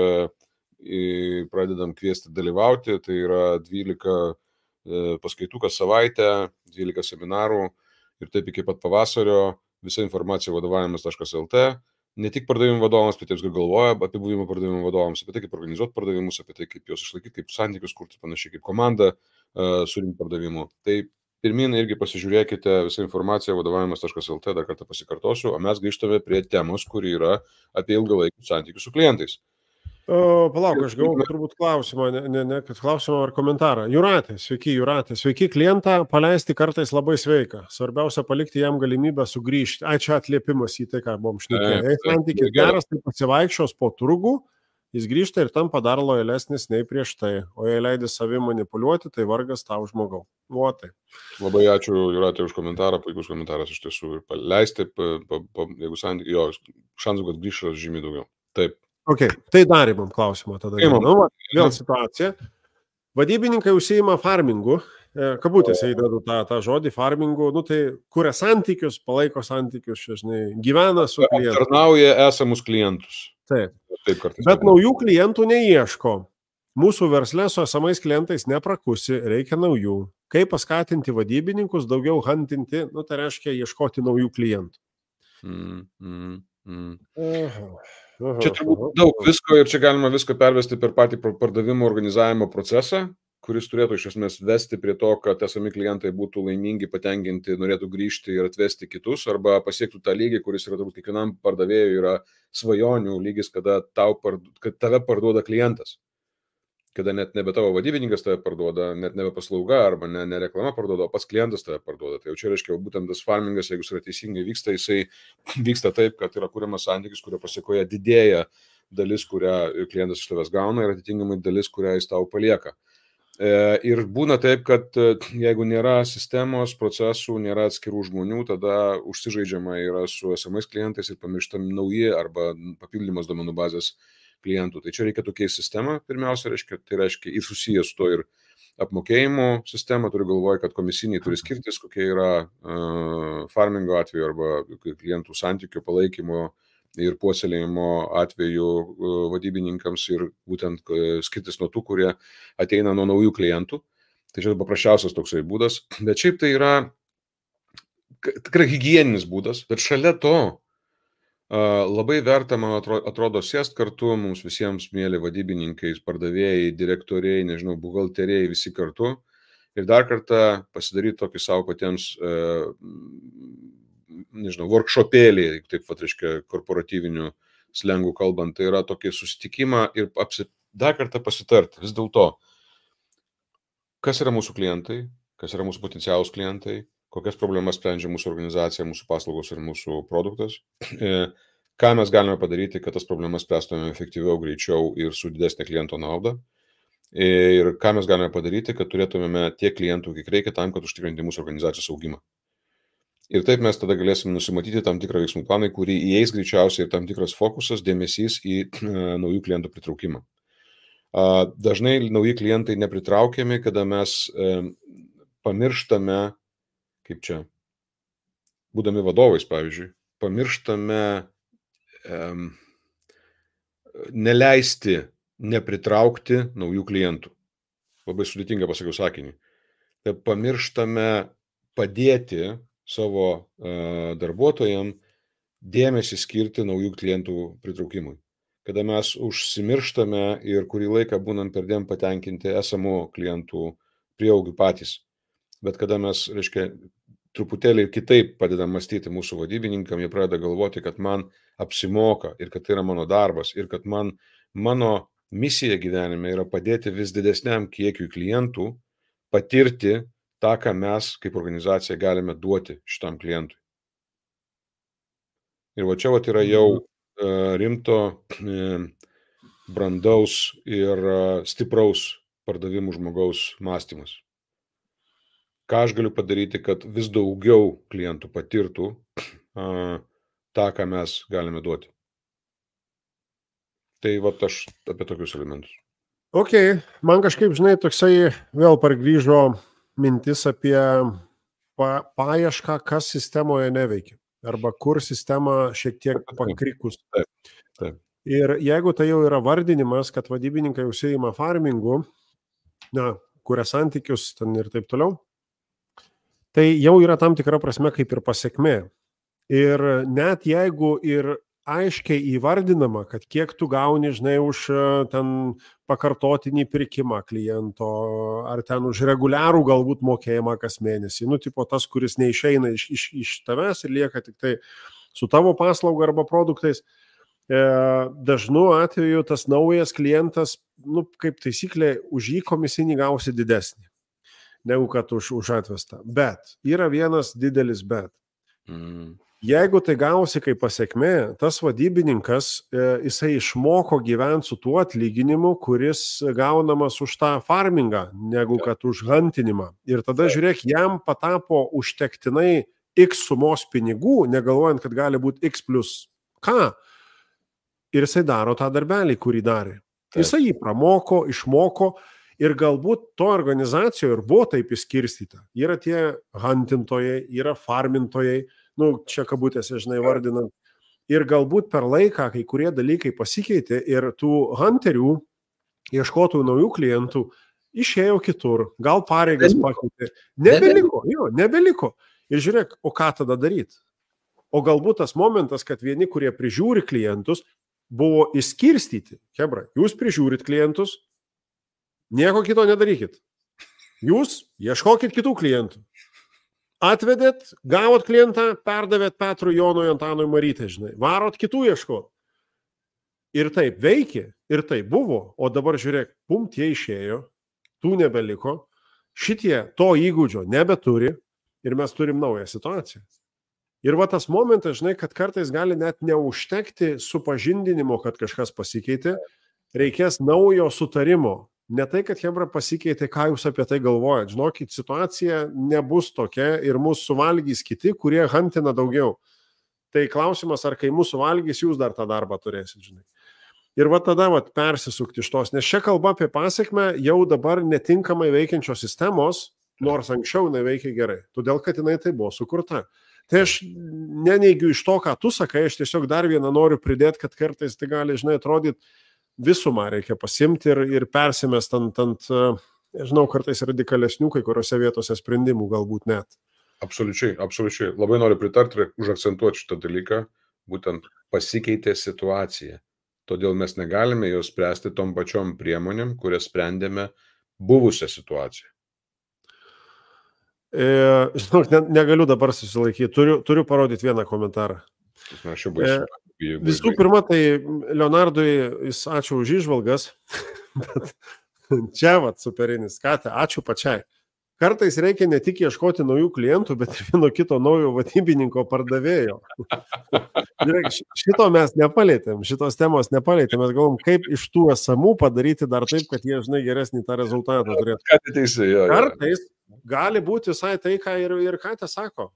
pradedam kviesti dalyvauti, tai yra dvylika paskaitų kas savaitę, dvylika seminarų ir taip iki pat pavasario, visa informacija vadovavimas taškas lt, ne tik pardavimų vadovams, bet jiems galvoja apie buvimą pardavimų vadovams, apie tai, kaip organizuoti pardavimus, apie tai, kaip juos išlaikyti, kaip santykius kurti, panašiai kaip komanda surinkti pardavimų. Tai pirmin irgi pasižiūrėkite visą informaciją vadovavimas taškas lt, dar kartą pasikartosiu, o mes grįžtame prie temos, kuri yra apie ilgalaikius santykius su klientais. O, palauk, aš gavau turbūt klausimą, ne, ne, ne, kad klausimą ar komentarą. Jūratė, sveiki, Jūratė, sveiki, klientą paleisti kartais labai sveika. Svarbiausia palikti jam galimybę sugrįžti. Ai, čia atliepimas į tai, ką buvom šnekėję. Jei santykis geras, tai pasivaikščios po turgų, jis grįžta ir tampa dar lojalesnis nei prieš tai. O jei leidai savim manipuliuoti, tai vargas tau žmogau. O tai. Labai ačiū, Jūratė, už komentarą, puikus komentaras iš tiesų. Ir paleisti, pa, pa, pa, jeigu santykiai, jo, šansų, kad grįžta žymiai daugiau. Taip. Ok, tai dar įmam klausimą tada. Nu, vėl situacija. Vadybininkai užsiima farmingu, kabutėse įdedu tą, tą žodį farmingu, nu tai kuria santykius, palaiko santykius, žinai, gyvena su klientu. Aptarnauja esamus klientus. Taip. Taip kartais. Bet naujų klientų neieško. Mūsų versle su esamais klientais neprakusi, reikia naujų. Kaip paskatinti vadybininkus daugiau huntinti, nu tai reiškia ieškoti naujų klientų. Mm, mm, mm. Aha. Aha, čia turbūt daug visko ir čia galima viską pervesti per patį pardavimo organizavimo procesą, kuris turėtų iš esmės vesti prie to, kad esami klientai būtų laimingi, patenkinti, norėtų grįžti ir atvesti kitus, arba pasiektų tą lygį, kuris yra turbūt kiekvienam pardavėjui yra svajonių lygis, kada tau pardu, kad tave parduoda klientas. Kada net nebe tavo vadybininkas tave parduoda, net nebe paslauga arba ne, ne reklama parduoda, o pats klientas tave parduoda. Tai jau čia reiškia, būtent tas farmingas, jeigu jis yra teisingai vyksta, jisai vyksta taip, kad yra kuriamas santykis, kurio pasiekoje didėja dalis, kurią klientas iš tavęs gauna ir atitinkamai dalis, kurią jis tau palieka. E, ir būna taip, kad jeigu nėra sistemos, procesų, nėra atskirų žmonių, tada užsižaidžiama yra su esamais klientais ir pamirštam nauji arba papildymas duomenų bazės klientų. Tai čia reikia tokiai sistemą, pirmiausia, reiškia, tai reiškia ir susijęs su to ir apmokėjimo sistema, turiu galvoje, kad komisiniai turi skirtis, kokie yra uh, farmingo atveju arba klientų santykių palaikymo ir puoselėjimo atveju uh, vadybininkams ir būtent uh, skirtis nuo tų, kurie ateina nuo naujų klientų. Tai čia paprasčiausias toksai būdas, bet šiaip tai yra tikrai higieninis būdas, bet šalia to labai verta, man atrodo, sėst kartu, mums visiems mėly vadybininkai, pardavėjai, direktoriai, nežinau, buhalteriai, visi kartu ir dar kartą pasidaryti tokį savo patiems, nežinau, workshopėlį, taip pat, reiškia, korporatyvinių slengų kalbant, tai yra tokį susitikimą ir apsi, dar kartą pasitarti vis dėlto, kas yra mūsų klientai, kas yra mūsų potencialūs klientai, kokias problemas sprendžia mūsų organizacija, mūsų paslaugos ir mūsų produktas, ką mes galime padaryti, kad tas problemas spręstume efektyviau, greičiau ir su didesnė kliento nauda. ir ką mes galime padaryti, kad turėtumėme tiek klientų, kiek reikia tam, kad užtikrinti mūsų organizacijos augimą. Ir taip mes tada galėsime nusimatyti tam tikrą veiksmų planą, kurį įeis greičiausiai ir tam tikras fokusas, dėmesys į naujų klientų pritraukimą. Dažnai nauji klientai nepritraukiami, kada mes pamirštame, kaip čia, būdami vadovais, pavyzdžiui, pamirštame um, neleisti nepritraukti naujų klientų. Labai sudėtinga pasakiau sakinį. Tai pamirštame padėti savo uh, darbuotojams dėmesį skirti naujų klientų pritraukimui. Kada mes užsimirštame ir kurį laiką būnam perdėm patenkinti esamų klientų prieaugių patys. Bet kada mes, reiškia, truputėlį kitaip padedam mąstyti mūsų vadybininkam, jie pradeda galvoti, kad man apsimoka ir kad tai yra mano darbas ir kad man, mano misija gyvenime yra padėti vis didesniam kiekiui klientų patirti tą, ką mes kaip organizacija galime duoti šitam klientui. Ir va čia va yra jau uh, rimto, uh, brandaus ir uh, stipraus pardavimų žmogaus mąstymas. Ką aš galiu padaryti, kad vis daugiau klientų patirtų uh, tą, ką mes galime duoti. Tai va aš apie tokius elementus. Ok, man kažkaip, žinai, toksai vėl pargrįžo mintis apie pa, paiešką, kas sistemoje neveikia. Arba kur sistema šiek tiek pakrikus. Taip, taip. Ir jeigu tai jau yra vardinimas, kad vadybininkai užsiima farmingu, na, kuria santykius ten ir taip toliau, tai jau yra tam tikra prasme kaip ir pasiekmė. Ir net jeigu ir aiškiai įvardinama, kad kiek tu gauni, žinai, už ten pakartotinį pirkimą kliento, ar ten už reguliarų galbūt mokėjimą kas mėnesį. Nu, tipo tas, kuris neišeina iš, iš, iš tavęs ir lieka tik tai su tavo paslauga arba produktais. E, dažnu atveju tas naujas klientas, nu, kaip taisyklė, už jį komisinį gausi didesnį, negu kad už, už atvestą. Bet yra vienas didelis bet. Mm. Jeigu tai gausi kaip pasiekmė, tas vadybininkas, jisai išmoko gyventi su tuo atlyginimu, kuris gaunamas už tą farmingą, negu kad už hantinimą. Ir tada, žiūrėk, jam patapo užtektinai X sumos pinigų, negalvojant, kad gali būti X plus K. Ir jisai daro tą darbelį, kurį darė. Jisai jį pramoko, išmoko ir galbūt to organizacijoje ir buvo taip įskirstyta. Yra tie hantintojai, yra farmintojai, nu, čia kabutėse, žinai, vardinant. Ir galbūt per laiką kai kurie dalykai pasikeitė ir tų hunterių, ieškotų naujų klientų, išėjo kitur, gal pareigas pakeitė. Nebeliko, jo, nebeliko. Ir žiūrėk, o ką tada daryti? O galbūt tas momentas, kad vieni, kurie prižiūri klientus, buvo išskirstyti. Hebra, jūs prižiūrit klientus, nieko kito nedarykit. Jūs ieškokit kitų klientų. Atvedėt, gavot klientą, perdavėt Petrui, Jonui, Antanui, Marytė, žinai. Varot kitų ieškot. Ir taip veikė, ir taip buvo. O dabar žiūrėk, pum, tie išėjo, tų nebeliko, šitie to įgūdžio nebeturi ir mes turim naują situaciją. Ir va tas momentas, žinai, kad kartais gali net neužtekti supažindinimo, kad kažkas pasikeitė, reikės naujo sutarimo. Ne tai, kad Hebra pasikeitė, ką jūs apie tai galvojat. Žinokit, situacija nebus tokia ir mūsų suvalgys kiti, kurie hantina daugiau. Tai klausimas, ar kai mūsų suvalgys, jūs dar tą darbą turėsit, žinai. Ir va tada va, persisukti iš tos, nes čia kalba apie pasiekmę jau dabar netinkamai veikiančios sistemos, nors anksčiau jinai veikia gerai. Todėl, kad jinai tai buvo sukurta. Tai aš neneigiu iš to, ką tu sakai, aš tiesiog dar vieną noriu pridėti, kad kartais tai gali, žinai, atrodyti, visumą reikia pasimti ir, ir persimest ant, ant, žinau, kartais radikalesnių kai kuriuose vietose sprendimų galbūt net. Absoliučiai, absoliučiai. Labai noriu pritarti ir užakcentuoti šitą dalyką, būtent pasikeitė situacija. Todėl mes negalime jos spręsti tom pačiom priemonėm, kurias sprendėme buvusią situaciją. E, žinau, ne, negaliu dabar susilaikyti. Turiu, turiu parodyti vieną komentarą. Aš jau baisu. E, Visų pirma, tai Leonardui jis ačiū už įžvalgas, bet čia vat superinis, Kate, ačiū pačiai. kartais reikia ne tik ieškoti naujų klientų, bet ir vieno kito naujo vadybininko pardavėjo. Šito mes nepalėtėm, šitos temos nepalėtėm. Mes galvom, kaip iš tų esamų padaryti dar taip, kad jie, žinai, geresnį tą rezultatą turėtų. Ką tai teisė, jo, jo. Kartais gali būti visai tai, ką ir, ir ką te sako.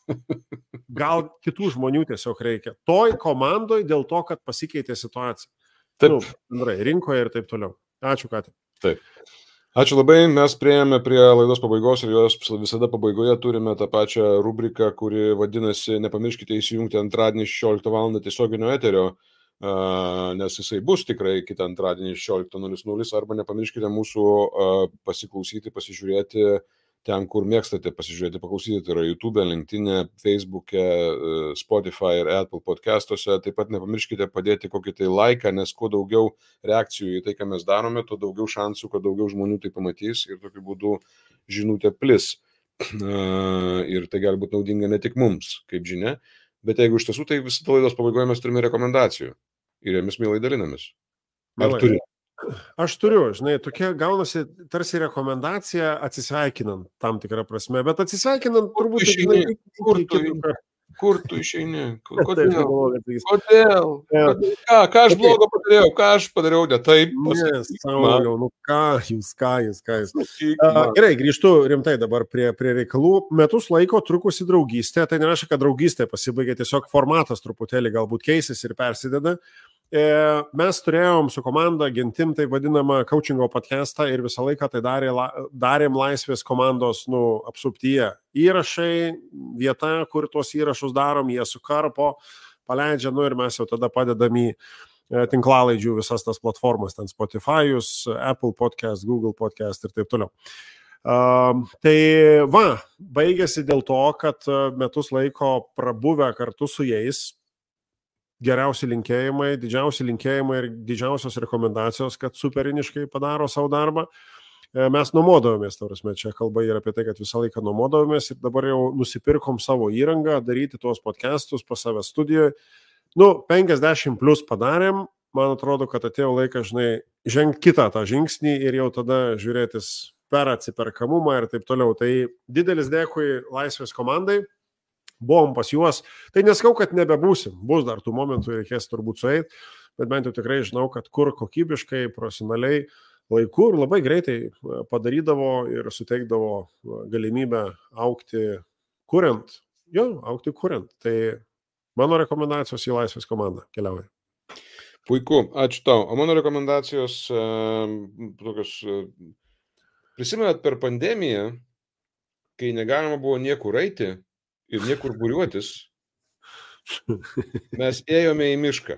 Gal kitų žmonių tiesiog reikia. Toj komandoj dėl to, kad pasikeitė situacija. Taip. Nu, bendrai, rinkoje ir taip toliau. Ačiū, Katė. Taip. Ačiū labai. Mes prieėjome prie laidos pabaigos ir jos visada pabaigoje turime tą pačią rubriką, kuri vadinasi nepamirškite įsijungti antradienį šešioliktą valandą tiesioginio eterio, nes jisai bus tikrai kitą antradienį šešioliktą nulis nulis, arba nepamirškite mūsų pasiklausyti, pasižiūrėti ten, kur mėgstate pasižiūrėti, paklausyti, tai yra YouTube, LinkedIn, Facebook'e, Spotify ir Apple podcastuose. Taip pat nepamirškite padėti kokį tai laiką, nes kuo daugiau reakcijų į tai, ką mes darome, tuo daugiau šansų, kad daugiau žmonių tai pamatys ir tokiu būdu žinutė plis. Ir tai gali būti naudinga ne tik mums, kaip žinia, bet jeigu iš tiesų, tai visą laidos pabaigoje mes turime rekomendacijų ir jomis mielai dalinamės. Ar turi? Aš turiu, žinai, tokia gaunasi tarsi rekomendacija atsisveikinant tam tikrą prasme, bet atsisveikinant turbūt... Išeini, kur, tu, kur tu išeini? Kodėl? Kodėl? Ką, ką aš blogo padariau? Ką aš padariau ne taip? Ne, Sauliau, nu ką jūs, ką jūs, ką jūs. Uh, gerai, grįžtu rimtai dabar prie, prie reikalų. Metus laiko trukusi draugystė, tai nereiškia, kad draugystė pasibaigė, tiesiog formatas truputėlį galbūt keisis ir persideda. Mes turėjom su komanda Gentim taip vadinamą coachingo podcastą ir visą laiką tai darė, darėm laisvės komandos nu, apsuptyje. Įrašai, vieta, kur tuos įrašus darom, jie sukarpo, paleidžia, nu ir mes jau tada padedam į tinklalaidžių visas tas platformas, ten Spotify'us, Apple podcast, Google podcast ir taip toliau. Uh, tai va, baigėsi dėl to, kad metus laiko prabuvę kartu su jais, geriausi linkėjimai, didžiausi linkėjimai ir didžiausios rekomendacijos, kad superiniškai padaro savo darbą. Mes nuomodavomės, tavrasme, čia kalba yra apie tai, kad visą laiką nuomodavomės ir dabar jau nusipirkom savo įrangą, daryti tuos podcastus pas save studijoje. Nu, penkiasdešimt plus padarėm, man atrodo, kad atėjo laikas, žinai, žengti kitą tą žingsnį ir jau tada žiūrėtis per atsiperkamumą ir taip toliau. Tai didelis dėkui laisvės komandai. Buvom pas juos, tai neskau, kad nebebūsim, bus dar tų momentų, reikės turbūt sueit, bet bent jau tikrai žinau, kad kur kokybiškai, profesionaliai, laiku ir labai greitai padarydavo ir suteikdavo galimybę augti kuriant, jo, augti kuriant. Tai mano rekomendacijos į laisvės komandą keliauja. Puiku, ačiū tau. O mano rekomendacijos, tokios, prisimenat per pandemiją, kai negalima buvo niekur eiti, ir niekur būriuotis, mes ėjome į mišką.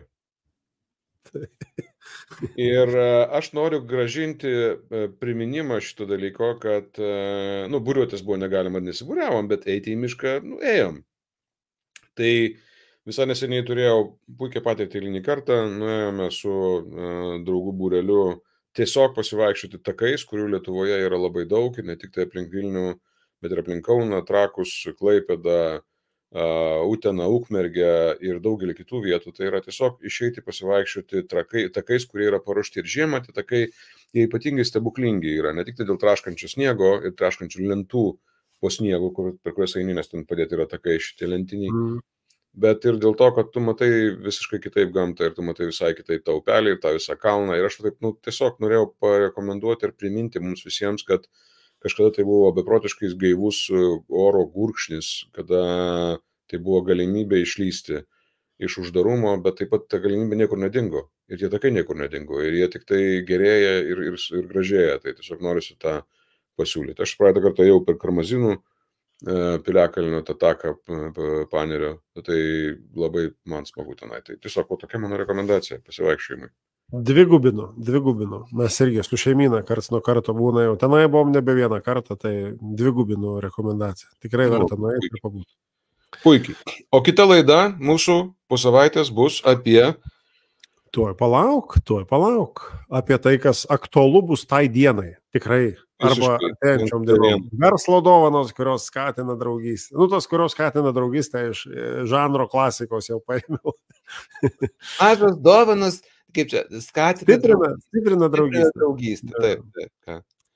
Ir aš noriu gražinti priminimą šito dalyko, kad, nu, būriuotis buvo negalima, nesibūriavom, bet eiti į mišką, nu, ėjom. Tai visai neseniai turėjau puikiai patirtį eilinį kartą, nuėjome su uh, draugų būreliu tiesiog pasivaikščioti takais, kurių Lietuvoje yra labai daug, ir ne tik tai aplink Vilnių, bet ir aplink Kauną, Trakus, Klaipėdą, Uteną, Ukmergę ir daugelį kitų vietų. Tai yra tiesiog išeiti pasivaikščioti trakai, takais, kurie yra paruošti ir žiemą, tai takai jie ypatingai stebuklingi yra, ne tik tai dėl traškančio sniego ir traškančių lentų po sniegu, kur, per kurias eini, nes ten padėti yra takai šitie lentiniai, mm. bet ir dėl to, kad tu matai visiškai kitaip gamtą ir tu matai visai kitaip tą upelį ir tą visą kalną. Ir aš taip, nu, tiesiog norėjau parekomenduoti ir priminti mums visiems, kad kažkada tai buvo beprotiškai gaivus oro gurkšnis, kada tai buvo galimybė išlysti iš uždarumo, bet taip pat ta galimybė niekur nedingo. Ir tie takai niekur nedingo. Ir jie tik tai gerėja ir, ir, ir gražėja. Tai tiesiog norisi tą pasiūlyti. Aš praeitą kartą jau per Karmazinų Piliakalnio tą taką Panerio. Tai labai man smagu tenai. Tai tiesiog po tokia mano rekomendacija pasivaikščiojimui. Dvigubinu, dvigubinu. Mes irgi su šeimyna karts nuo karto būna jau. Tenai buvom nebe vieną kartą, tai dvigubinu rekomendaciją. Tikrai verta nueiti ir pabūti. Puikiai. O kita laida mūsų po savaitės bus apie... Tuoj palauk, tuoj palauk. Apie tai, kas aktualu bus tai dienai. Tikrai. Arba atėjančiom dienom. Verslo dovanos, kurios skatina draugystę. Nu, tos, kurios skatina draugystę iš žanro klasikos jau paėmiau. Mažos dovanos, kaip čia, skatina stiprina, stiprina draugystę. draugystę. Taip, taip.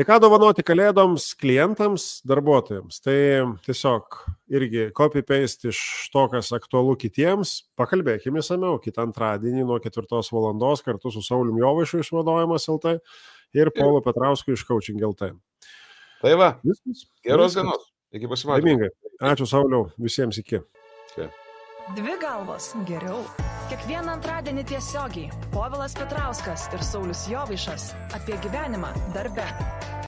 Tai ką dovanoti kalėdoms klientams, darbuotojams? Tai tiesiog irgi copy-paste iš to, kas aktualu kitiems. Pakalbėkime įsamiau kitą antradienį nuo ketvirtos valandos kartu su Saulium Jovaišu iš Vadojimas L T ir Polu Petrausku iš Coaching L T. Tai va, Viskas. geros Viskas. dienos. Iki pasimatymo. Laimingai. Ačiū Sauliau, visiems iki. Okay. Dvi galvos geriau. Kiekvieną antradienį tiesiogiai Povilas Petrauskas ir Saulius Jovaišas apie gyvenimą darbe.